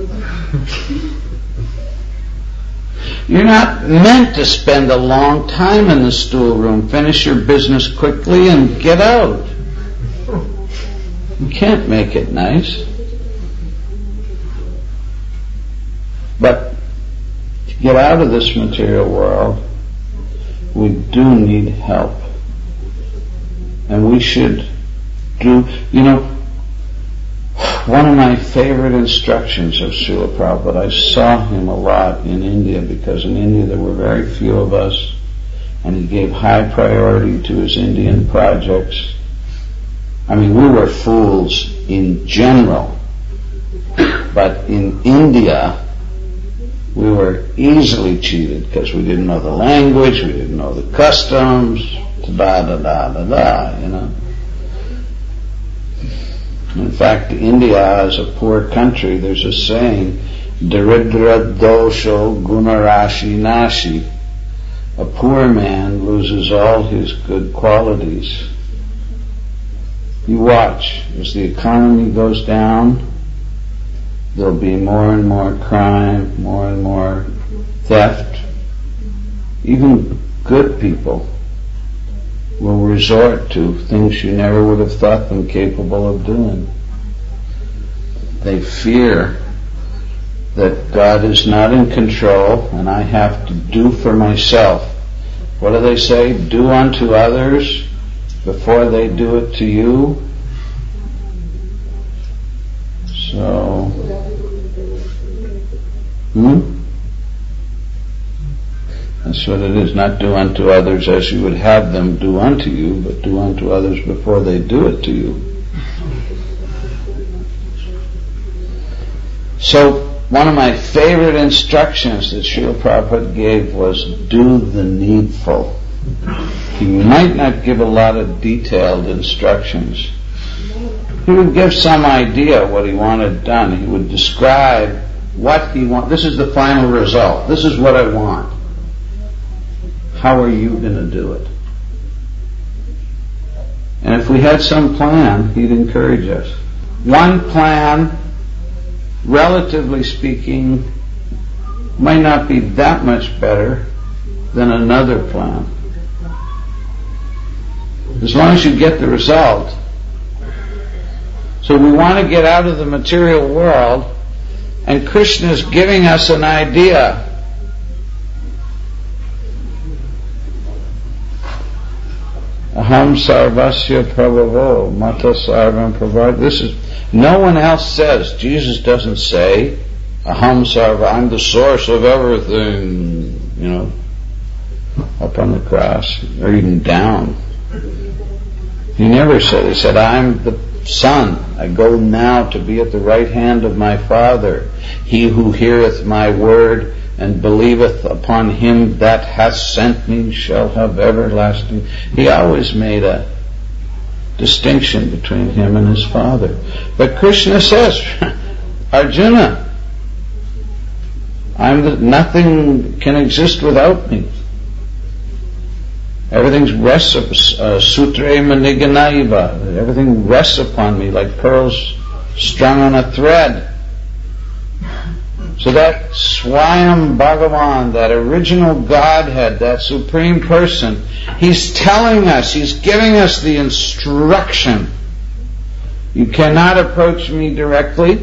You're not meant to spend a long time in the stool room. Finish your business quickly and get out. You can't make it nice. But to get out of this material world, we do need help. And we should do, one of my favorite instructions of Srila Prabhupada, I saw him a lot in India because in India there were very few of us, and he gave high priority to his Indian projects. I mean, we were fools in general, but in India we were easily cheated because we didn't know the language, we didn't know the customs, In fact, India as a poor country, there's a saying, Daridra dosho gunarashi nashi. A poor man loses all his good qualities. You watch, as the economy goes down, there'll be more and more crime, more and more theft. Even good people will resort to things you never would have thought them capable of doing. They fear that God is not in control and I have to do for myself. What do they say? Do unto others before they do it to you. So, that's what it is. Not do unto others as you would have them do unto you, but do unto others before they do it to you. So, one of my favorite instructions that Srila Prabhupada gave was do the needful. He might not give a lot of detailed instructions. He would give some idea what he wanted done. He would describe what he wants. This is the final result. This is what I want. How are you going to do it? And if we had some plan, he'd encourage us. One plan, relatively speaking, might not be that much better than another plan. As long as you get the result. So we want to get out of the material world, and Krishna is giving us an idea. Aham sarvasya prabhavo mata sarvam prabhav. This is, no one else says, Jesus doesn't say, Aham sarva, I'm the source of everything, up on the cross, or even down. He never said, he said, I'm the Son, I go now to be at the right hand of my Father. He who heareth my word and believeth upon him that hath sent me shall have everlasting. He always made a distinction between him and his Father. But Krishna says, Arjuna, nothing can exist without me. Everything rests, sutre maniganaiva, everything rests upon me like pearls strung on a thread. So that Swayam Bhagavan, that original Godhead, that Supreme Person, He's telling us, He's giving us the instruction. You cannot approach me directly.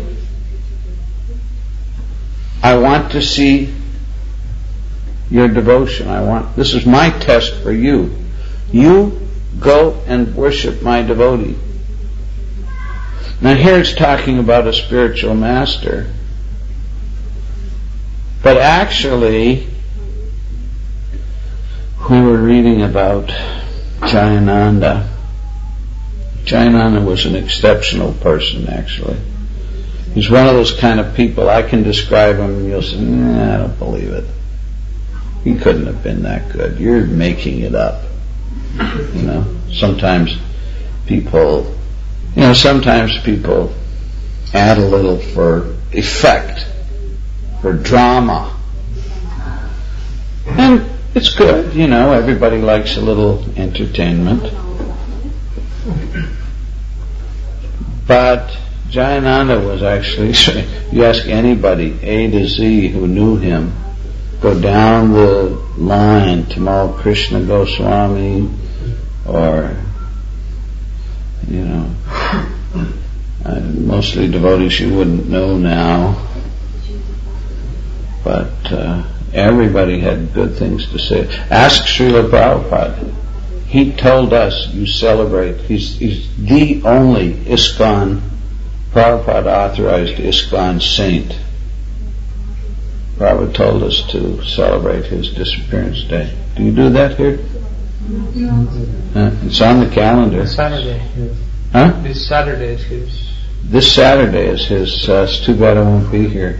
I want to see your devotion. This is my test for you. You go and worship my devotee. Now here it's talking about a spiritual master. But actually, we were reading about Jayananda. Jayananda was an exceptional person, actually. He's one of those kind of people, I can describe him and you'll say, I don't believe it. He couldn't have been that good. You're making it up. Sometimes people add a little for effect, for drama. And it's good, everybody likes a little entertainment. But Jayananda was actually, you ask anybody, A to Z, who knew him, go down the line, Tamal Krishna Goswami, or, mostly devotees you wouldn't know now, but everybody had good things to say. Ask Srila Prabhupada. he told us you celebrate. He's the only ISKCON, Prabhupada authorized ISKCON saint. Prabhupada told us to celebrate his disappearance day. Do you do that here? It's on the calendar. Saturday. Huh? This Saturday is his. This Saturday is his. It's too bad I won't be here.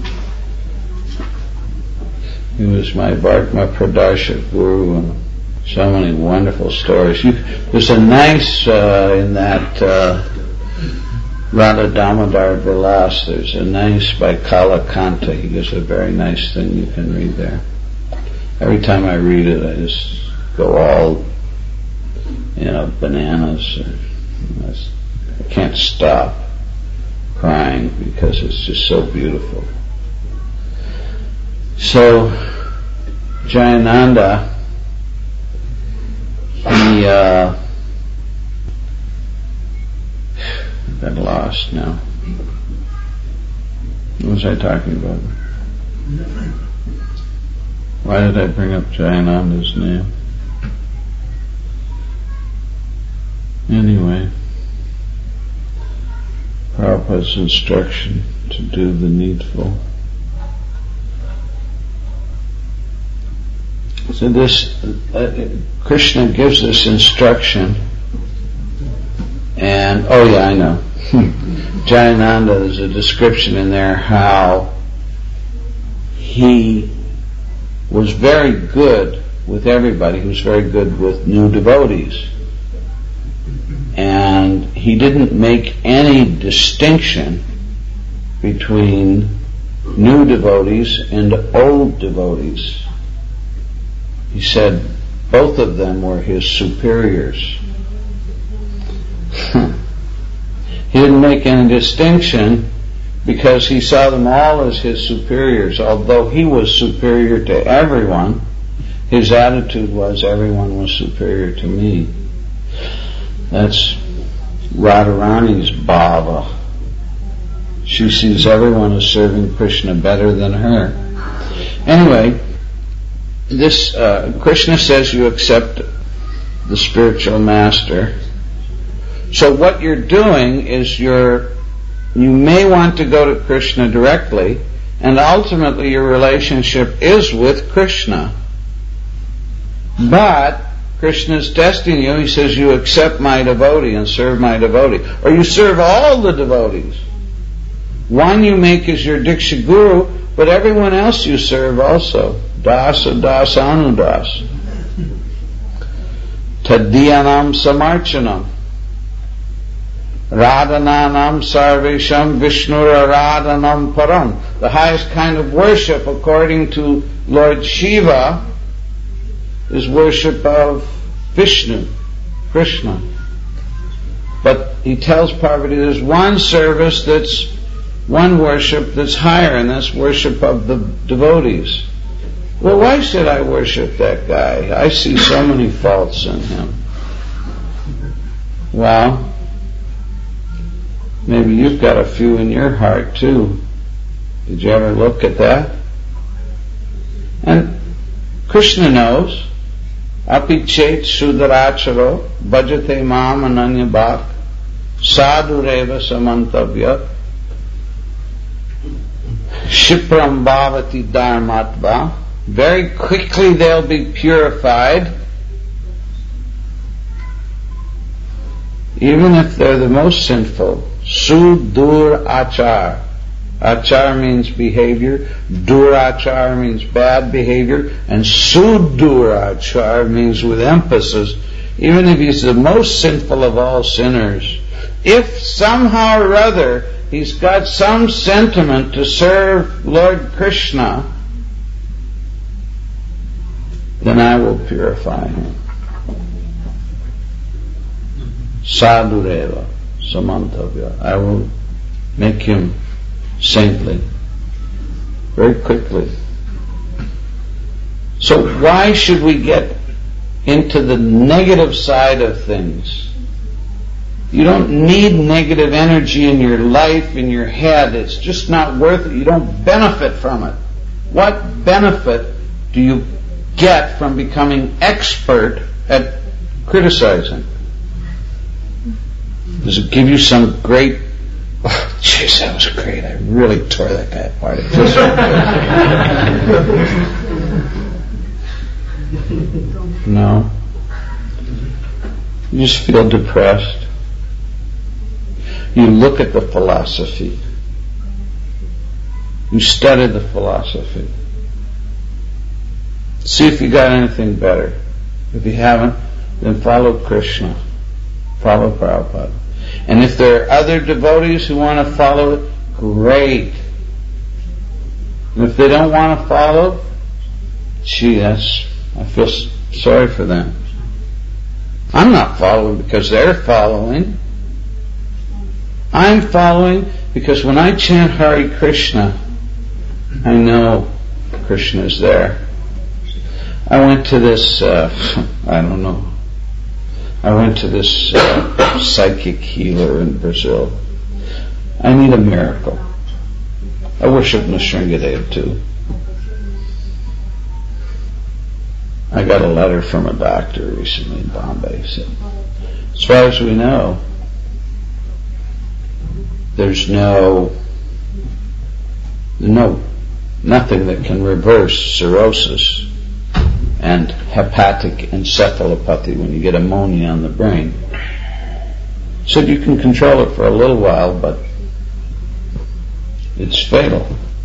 He was my Bhartma Pradarshak Guru, and so many wonderful stories. There's a nice, in that Radha Damodar Vilas, there's a nice by Kala Kanta. He gives a very nice thing you can read there. Every time I read it, I just go all, bananas. I can't stop crying because it's just so beautiful. So, Jayananda, he, got lost now. What was I talking about? Why did I bring up Jayananda's name? Anyway, Prabhupada's instruction to do the needful. So this, Krishna gives this instruction, and, I know. Jayananda, there's a description in there how he was very good with everybody. He was very good with new devotees. And he didn't make any distinction between new devotees and old devotees. He said both of them were his superiors. He didn't make any distinction because he saw them all as his superiors. Although he was superior to everyone, his attitude was everyone was superior to me. That's Radharani's bhava. She sees everyone as serving Krishna better than her. Anyway, this Krishna says you accept the spiritual master. So what you're doing is you may want to go to Krishna directly, and ultimately your relationship is with Krishna. But Krishna is testing you. He says you accept my devotee and serve my devotee. Or you serve all the devotees. One you make as your Diksha Guru, but everyone else you serve also. Dasa Dasanudas. Taddiyanam Samarchanam. Radhananam Sarvesham Vishnura Radhanam Param. The highest kind of worship, according to Lord Shiva, is worship of Vishnu, Krishna. But he tells Parvati there's one service one worship that's higher, and that's worship of the devotees. Well, why should I worship that guy? I see so many faults in him. Well, maybe you've got a few in your heart too. Did you ever look at that? And Krishna knows. Api chet sudaracharo bhajate mam ananya bhak sadhureva samantavya shipram bhavati dharmatva. Very quickly they'll be purified, even if they're the most sinful. Sudur achar. Achar means behavior. Durachar means bad behavior. And sudurachar means with emphasis, even if he's the most sinful of all sinners, if somehow or other he's got some sentiment to serve Lord Krishna, then I will purify him. Sadhureva samantavya. I will make him saintly very quickly. So why should we get into the negative side of things? You don't need negative energy in your life, in your head. It's just not worth it. You don't benefit from it. What benefit do you get from becoming expert at criticizing? Does it give you some great, oh, jeez, that was great, I really tore that guy apart. It feels so good. No. You just feel depressed. You look at the philosophy. You study the philosophy. See if you got anything better. If you haven't, then follow Krishna. Follow Prabhupada. And if there are other devotees who want to follow it, great. And if they don't want to follow, gee, I feel sorry for them. I'm not following because they're following. I'm following because when I chant Hare Krishna, I know Krishna is there. I went to this, I went to this psychic healer in Brazil. I need a miracle. I worship Nrsingadev too. I got a letter from a doctor recently in Bombay. Said, as far as we know, there's nothing that can reverse cirrhosis and hepatic encephalopathy when you get ammonia on the brain. Said you can control it for a little while, but it's fatal.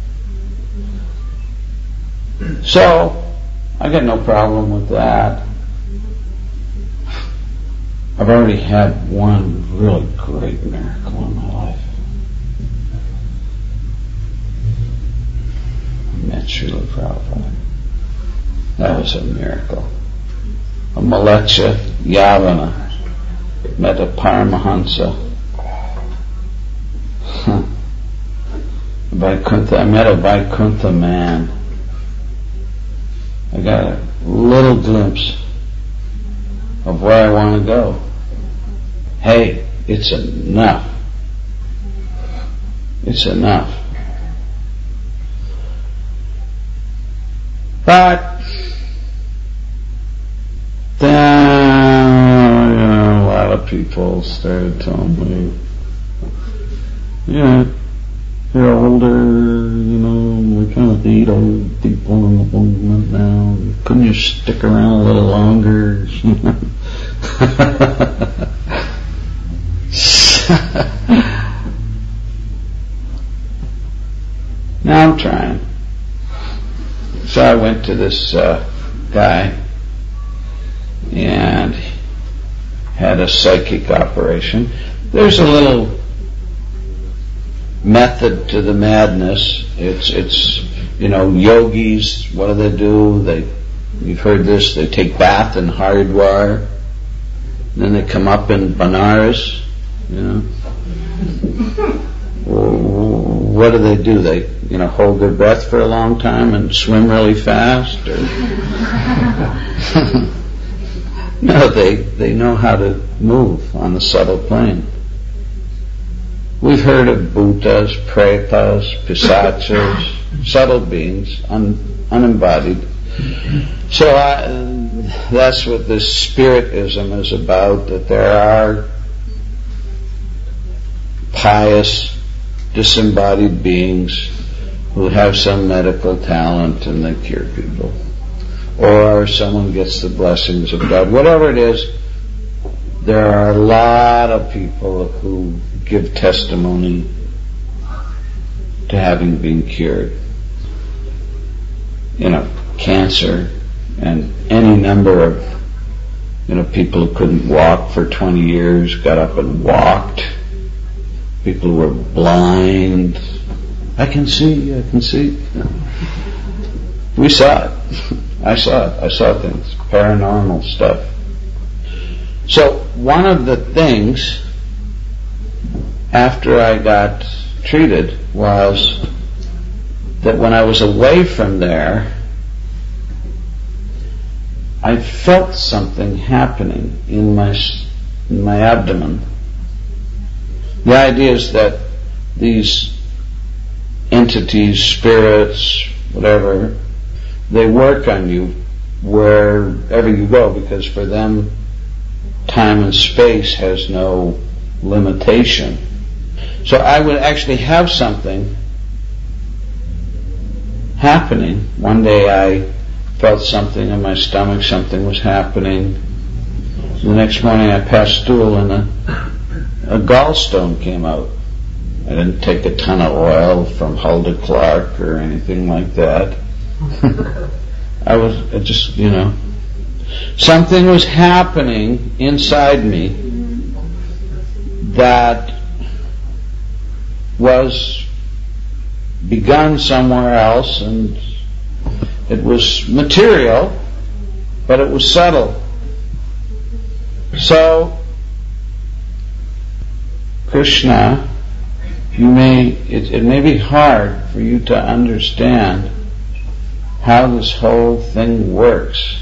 So, I got no problem with that. I've already had one really great miracle in my life. I met Srila Prabhupada. That was a miracle. A Malecha Yavana met a Paramahansa. Vaikuntha, I met a Vaikuntha man. I got a little glimpse of where I want to go. Hey, it's enough. It's enough. But then a lot of people started telling me, yeah, you're older, we kind of need old people in the movement now. Couldn't you stick around a little longer? Now I'm trying. So I went to this guy and had a psychic operation. There's a little method to the madness. It's yogis, what do? You've heard this, they take bath in Haridwar, then they come up in Banaras, What do? They, hold their breath for a long time and swim really fast? Or no, they know how to move on the subtle plane. We've heard of bhutas, pretas, pisachas, subtle beings, unembodied. So that's what this spiritism is about, that there are pious, disembodied beings who have some medical talent and they cure people. Or someone gets the blessings of God. Whatever it is, there are a lot of people who give testimony to having been cured. Cancer and any number of people who couldn't walk for 20 years got up and walked. People who were blind. I can see. We saw it. I saw it. I saw things. Paranormal stuff. So one of the things after I got treated was that when I was away from there, I felt something happening in my abdomen. The idea is that these entities, spirits, whatever, they work on you wherever you go, because for them time and space has no limitation. So I would actually have something happening. One day I felt something in my stomach, something was happening. The next morning I passed stool and a gallstone came out. I didn't take a ton of oil from Hulda Clark or anything like that. I just, something was happening inside me that was begun somewhere else, and it was material, but it was subtle. So, Krishna, it may be hard for you to understand how this whole thing works,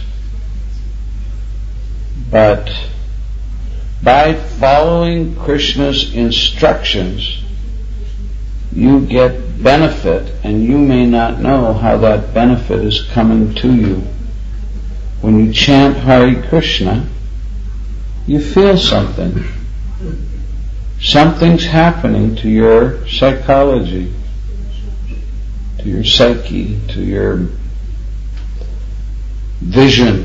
but by following Krishna's instructions, you get benefit, and you may not know how that benefit is coming to you. When you chant Hare Krishna, you feel something. Something's happening to your psychology, to your psyche, to your vision.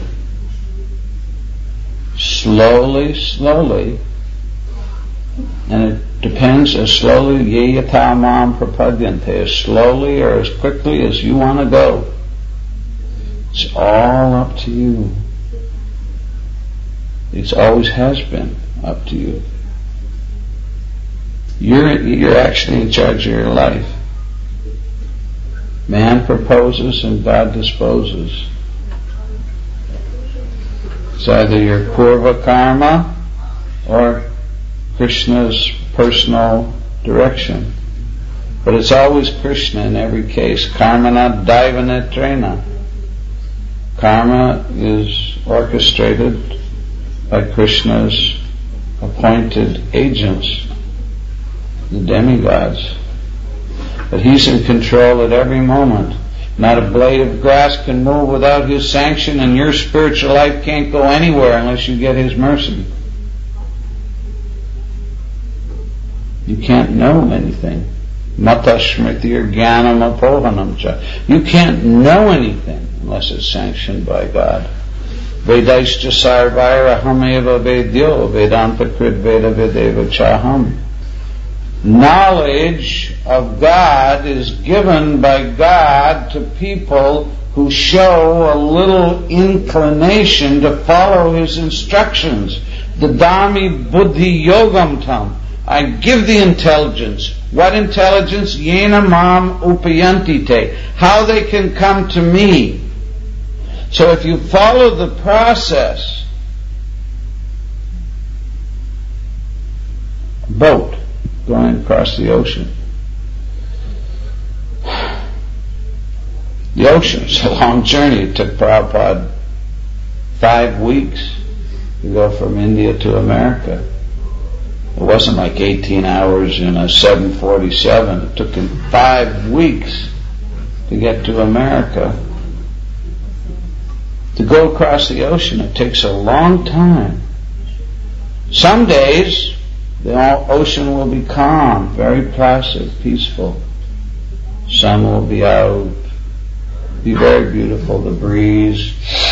Slowly, and it depends as slowly, yeyata mam prapadyante, as slowly or as quickly as you want to go. It's all up to you. It always has been up to you. You're actually in charge of your life. Man proposes and God disposes. It's either your purva karma or Krishna's personal direction. But it's always Krishna in every case. Karmana daivanetrena. Karma is orchestrated by Krishna's appointed agents, the demigods. But he's in control at every moment. Not a blade of grass can move without his sanction, and your spiritual life can't go anywhere unless you get his mercy. You can't know anything. Mata smriti or jnanam apohanam cha. You can't know anything unless it's sanctioned by God. Vedaischa sarvaira hameva vedyo vedanta krit veda vedeva chaham. Knowledge of God is given by God to people who show a little inclination to follow His instructions. Dadami buddhi yogam tam. I give the intelligence. What intelligence? Yena mam upayantite. How they can come to me. So if you follow the process, boat going across the ocean. The ocean is a long journey. It took Prabhupada 5 weeks to go from India to America. It wasn't like 18 hours in a 747. It took him 5 weeks to get to America. To go across the ocean, it takes a long time. Some days, the ocean will be calm, very placid, peaceful. Sun will be out, be very beautiful, the breeze,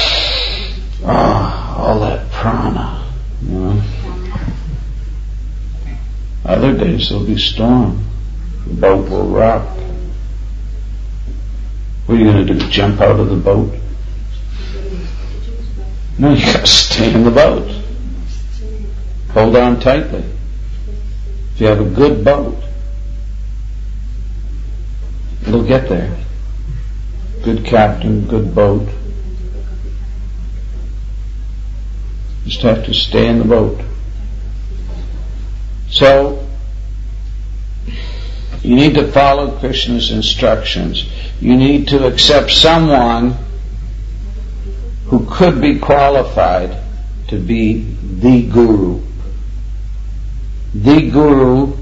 all that prana, Other days there'll be storm, the boat will rock. What are you going to do, jump out of the boat? No, you got to stay in the boat. Hold on tightly. If you have a good boat, it'll get there. Good captain, good boat. Just have to stay in the boat. So, you need to follow Krishna's instructions. You need to accept someone who could be qualified to be the guru. The guru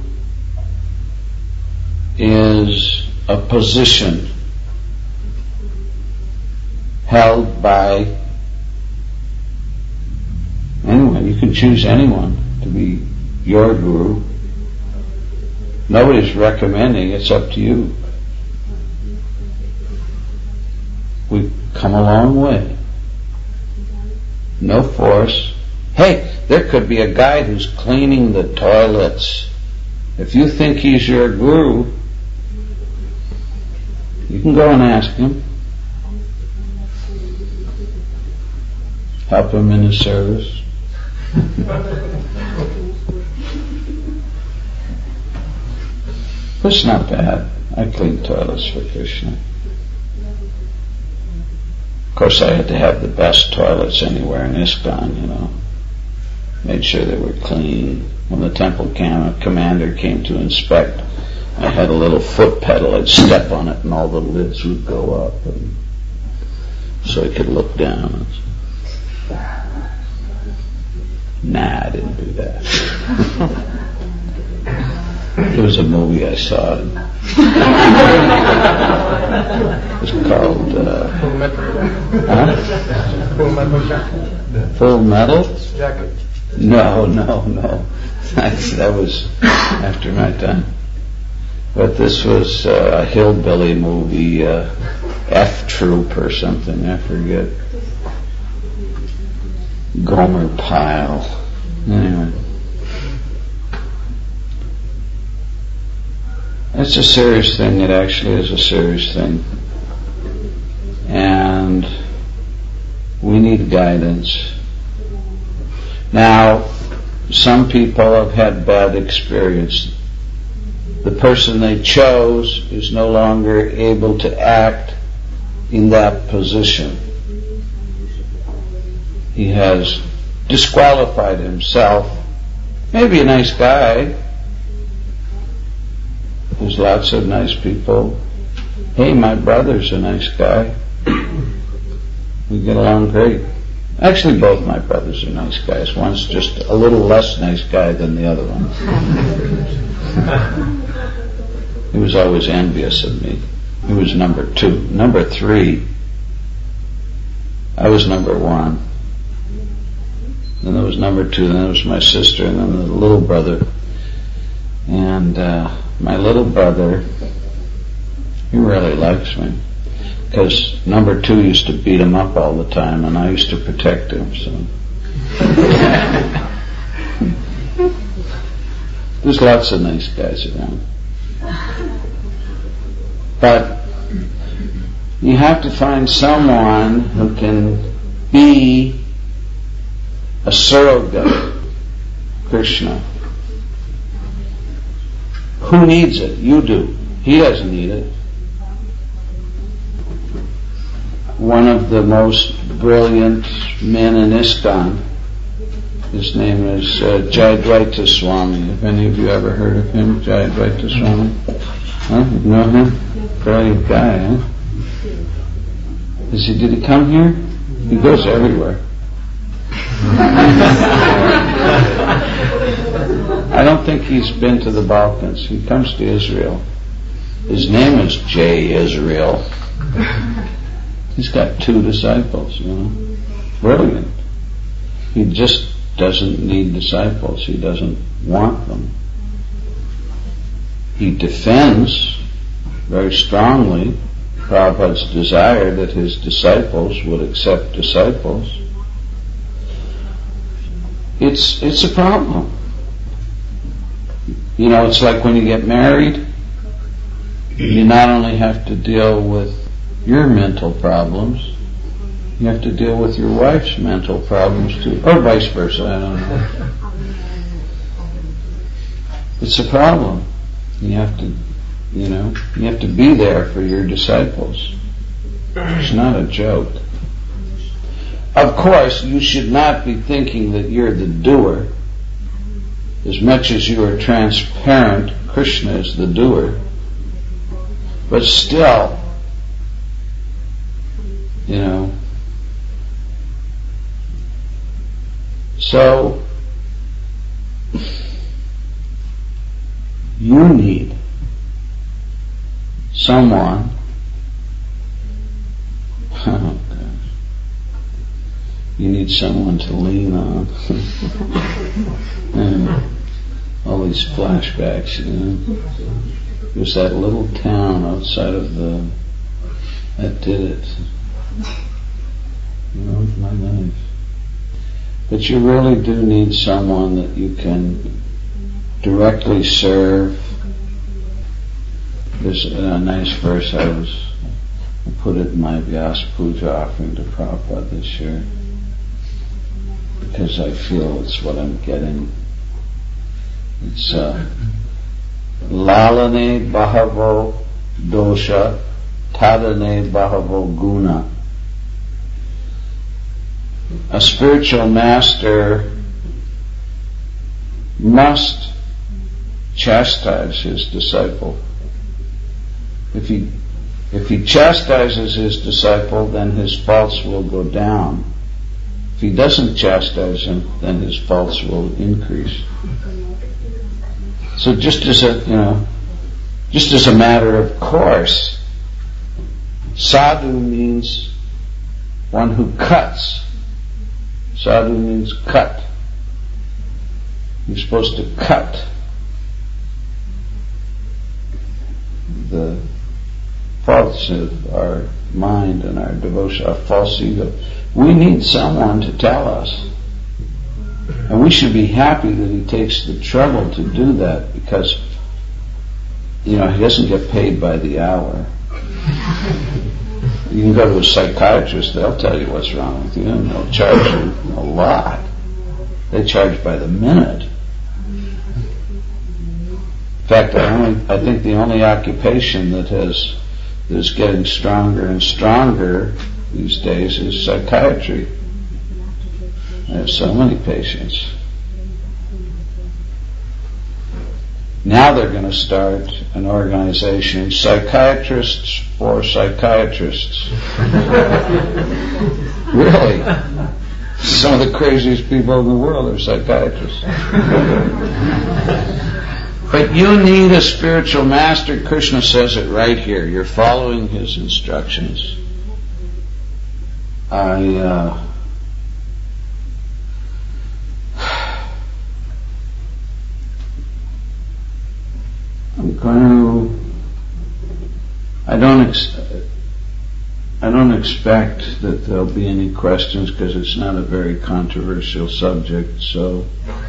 is a position held by, anyway, You can choose anyone to be your guru. Nobody's recommending, it's up to you. We've come a long way. No force. Hey, there could be a guy who's cleaning the toilets. If you think he's your guru, you can go and ask him. Help him in his service. It's not bad. I clean toilets for Krishna. Of course, I had to have the best toilets anywhere in ISKCON, Made sure they were clean. When the temple commander came to inspect, I had a little foot pedal. I'd step on it and all the lids would go up, and so he could look down. Nah, I didn't do that. There was a movie I saw. It was called Full Metal. Full Metal Jacket. Full Metal? Jacket. No. That was after my time. But this was a hillbilly movie, F Troop or something, I forget. Gomer Pyle. Anyway. It's a serious thing. It actually is a serious thing. And we need guidance. Now, some people have had bad experience. The person they chose is no longer able to act in that position. He has disqualified himself. Maybe a nice guy. There's lots of nice people. Hey, my brother's a nice guy. We get along great. Actually, both my brothers are nice guys. One's just a little less nice guy than the other one. He was always envious of me. He was number 2. Number 3, I was number 1. Then there was number 2, then there was my sister, and then the little brother. And my little brother, he really likes me. Because number 2 used to beat him up all the time, and I used to protect him, so. There's lots of nice guys around. But you have to find someone who can be a surrogate, Krishna. Who needs it? You do. He doesn't need it. One of the most brilliant men in ISKCON, his name is Jayadvaita Swami. Have any of you ever heard of him, Jayadvaita Swami? Huh? You know him? Brilliant guy, huh? Did he come here? He goes everywhere. I don't think he's been to the Balkans. He comes to Israel. His name is J. Israel. He's got 2 disciples, Brilliant. He just doesn't need disciples. He doesn't want them. He defends very strongly Prabhupada's desire that his disciples would accept disciples. It's a problem. It's like when you get married, you not only have to deal with your mental problems, you have to deal with your wife's mental problems too, or vice versa, I don't know. It's a problem. You have to be there for your disciples. It's not a joke. Of course, you should not be thinking that you're the doer. As much as you are transparent, Krishna is the doer. But still, so you need someone you need someone to lean on. And all these flashbacks, There's that little town outside of that did it. My life. But you really do need someone that you can directly serve. There's a nice verse I put it in my Vyasa Puja offering to Prabhupada this year, because I feel it's what I'm getting. It's Lalane Bahavo Dosha Tadane Bahavo Guna. A spiritual master must chastise his disciple. If he chastises his disciple, then his faults will go down. If he doesn't chastise him, then his faults will increase. So just as a matter of course, sadhu means one who cuts. Sadhu means cut. You're supposed to cut the faults of our mind and our devotion, our false ego. We need someone to tell us. And we should be happy that he takes the trouble to do that, because, he doesn't get paid by the hour. You can go to a psychiatrist, they'll tell you what's wrong with you, and they'll charge you a lot. They charge by the minute. In fact, I think the only occupation that is getting stronger and stronger these days is psychiatry. I have so many patients. Now they're going to start an organization, Psychiatrists for Psychiatrists. Really? Some of the craziest people in the world are psychiatrists. But you need a spiritual master. Krishna says it right here. You're following his instructions. I don't expect that there'll be any questions, because it's not a very controversial subject, so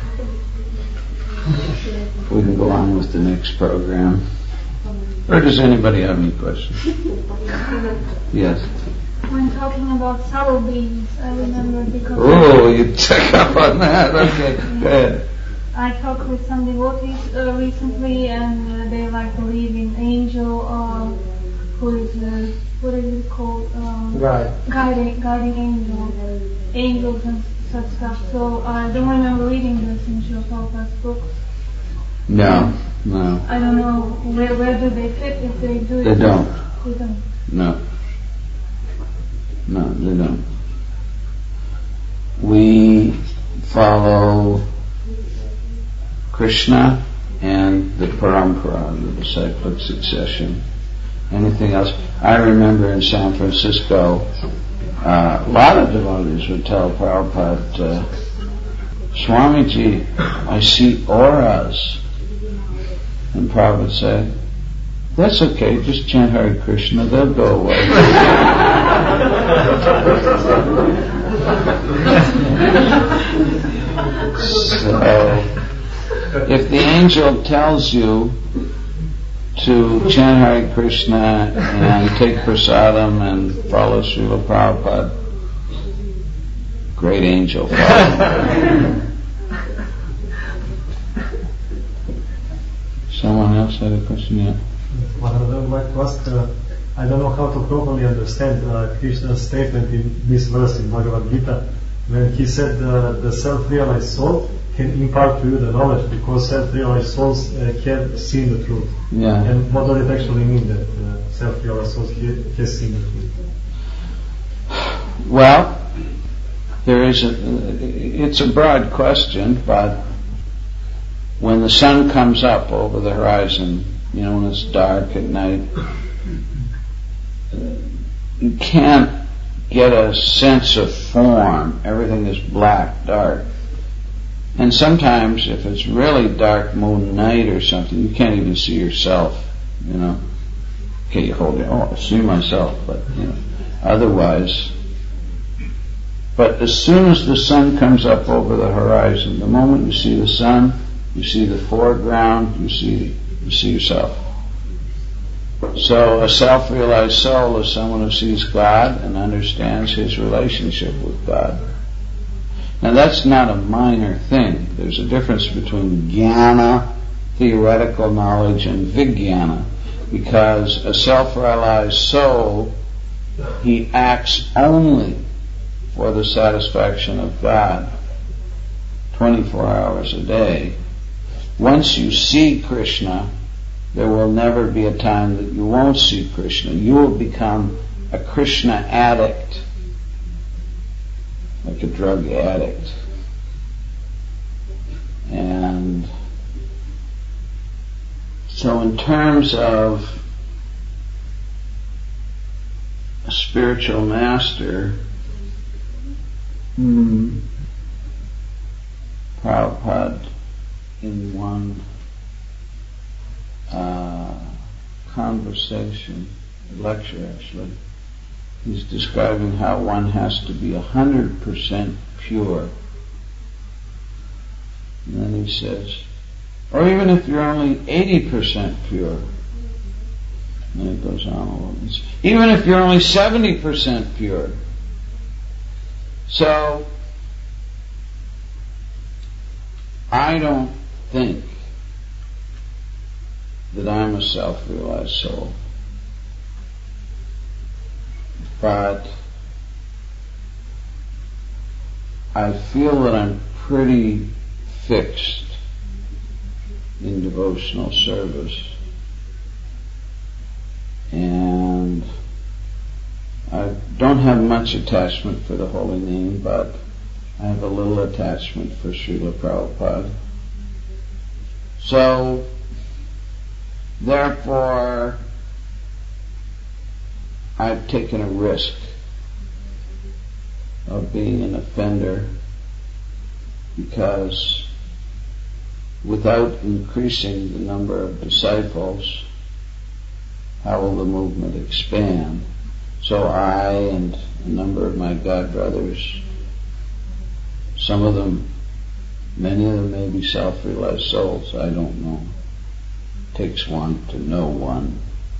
we can go on with the next program. Or does anybody have any questions? Yes. When talking about subtle beings, I remember because... Oh, you check up on that? Okay, go ahead. I talked with some devotees recently, and they believe in angel, who is what is it called? Guiding angels and such stuff. So I don't remember reading this in Srila Prabhupada's books. No. I don't know where do they fit if they do it. They don't. They don't. No, they don't. We follow Krishna and the parampara, the disciplic succession. Anything else? I remember in San Francisco, a lot of devotees would tell Prabhupada, Swamiji, I see auras. And Prabhupada would say, that's okay, just chant Hare Krishna, they'll go away. So, if the angel tells you to chant Hare Krishna and take prasadam and follow Srila Prabhupada, great angel, follow. Someone else had a question? Yeah. What I would like to ask, I don't know how to properly understand Krishna's statement in this verse in Bhagavad Gita, when he said the self-realized soul can impart to you the knowledge, because self-realized souls have seen the truth. Yeah. And what does it actually mean that self-realized souls has seen the truth? Well, it's a broad question, but when the sun comes up over the horizon, when it's dark at night, you can't get a sense of form. Everything is black, dark. And sometimes, if it's really dark moon night or something, you can't even see yourself, you know. Okay, you hold it, I see myself, but, you know, otherwise. But as soon as the sun comes up over the horizon, the moment you see the sun, you see the foreground, you see yourself. So a self-realized soul is someone who sees God and understands his relationship with God. Now that's not a minor thing. There's a difference between jnana, theoretical knowledge, and vijnana. Because a self-realized soul, he acts only for the satisfaction of God 24 hours a day. Once you see Krishna, there will never be a time that you won't see Krishna. You will become a Krishna addict, like a drug addict. And so in terms of a spiritual master, Prabhupada in one conversation, lecture actually, he's describing how one has to be 100% pure. And then he says, or even if you're only 80% pure, and then it goes on a little bit. Even if you're only 70% pure. So, I don't think that I'm a self-realized soul. But I feel that I'm pretty fixed in devotional service. And I don't have much attachment for the holy name, but I have a little attachment for Srila Prabhupada. So, therefore, I've taken a risk of being an offender, because without increasing the number of disciples, how will the movement expand? So I and a number of my godbrothers, some of them, many of them may be self-realized souls, I don't know. It takes one to know one.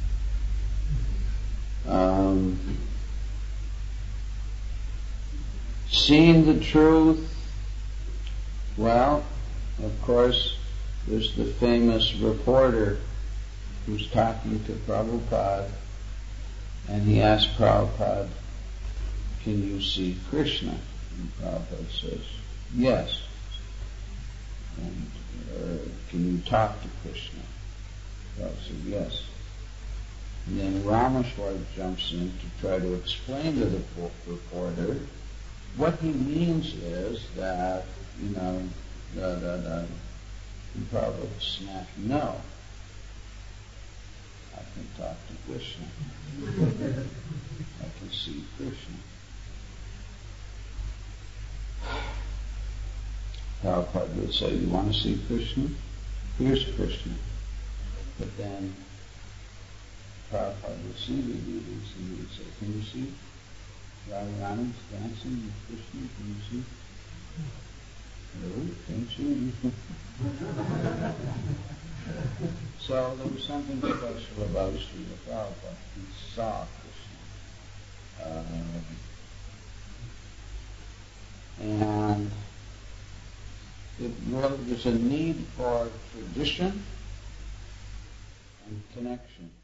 Seeing the truth, well, of course, there's the famous reporter who's talking to Prabhupada, and he asked Prabhupada, can you see Krishna? And Prabhupada says, yes. And can you talk to Krishna? Prabhupada said, yes. And then Rameshwar jumps in to try to explain to the reporter what he means is that, and Prabhupada snapped, no. I can talk to Krishna. I can see Krishna. Prabhupada would say, you want to see Krishna? Here's Krishna. But then Prabhupada would see the devotees and he would say, can you see Radharani's dancing with Krishna? Can you see? No, can't see. So there was something special about Srila Prabhupada. He saw Krishna. And there's a need for tradition and connection.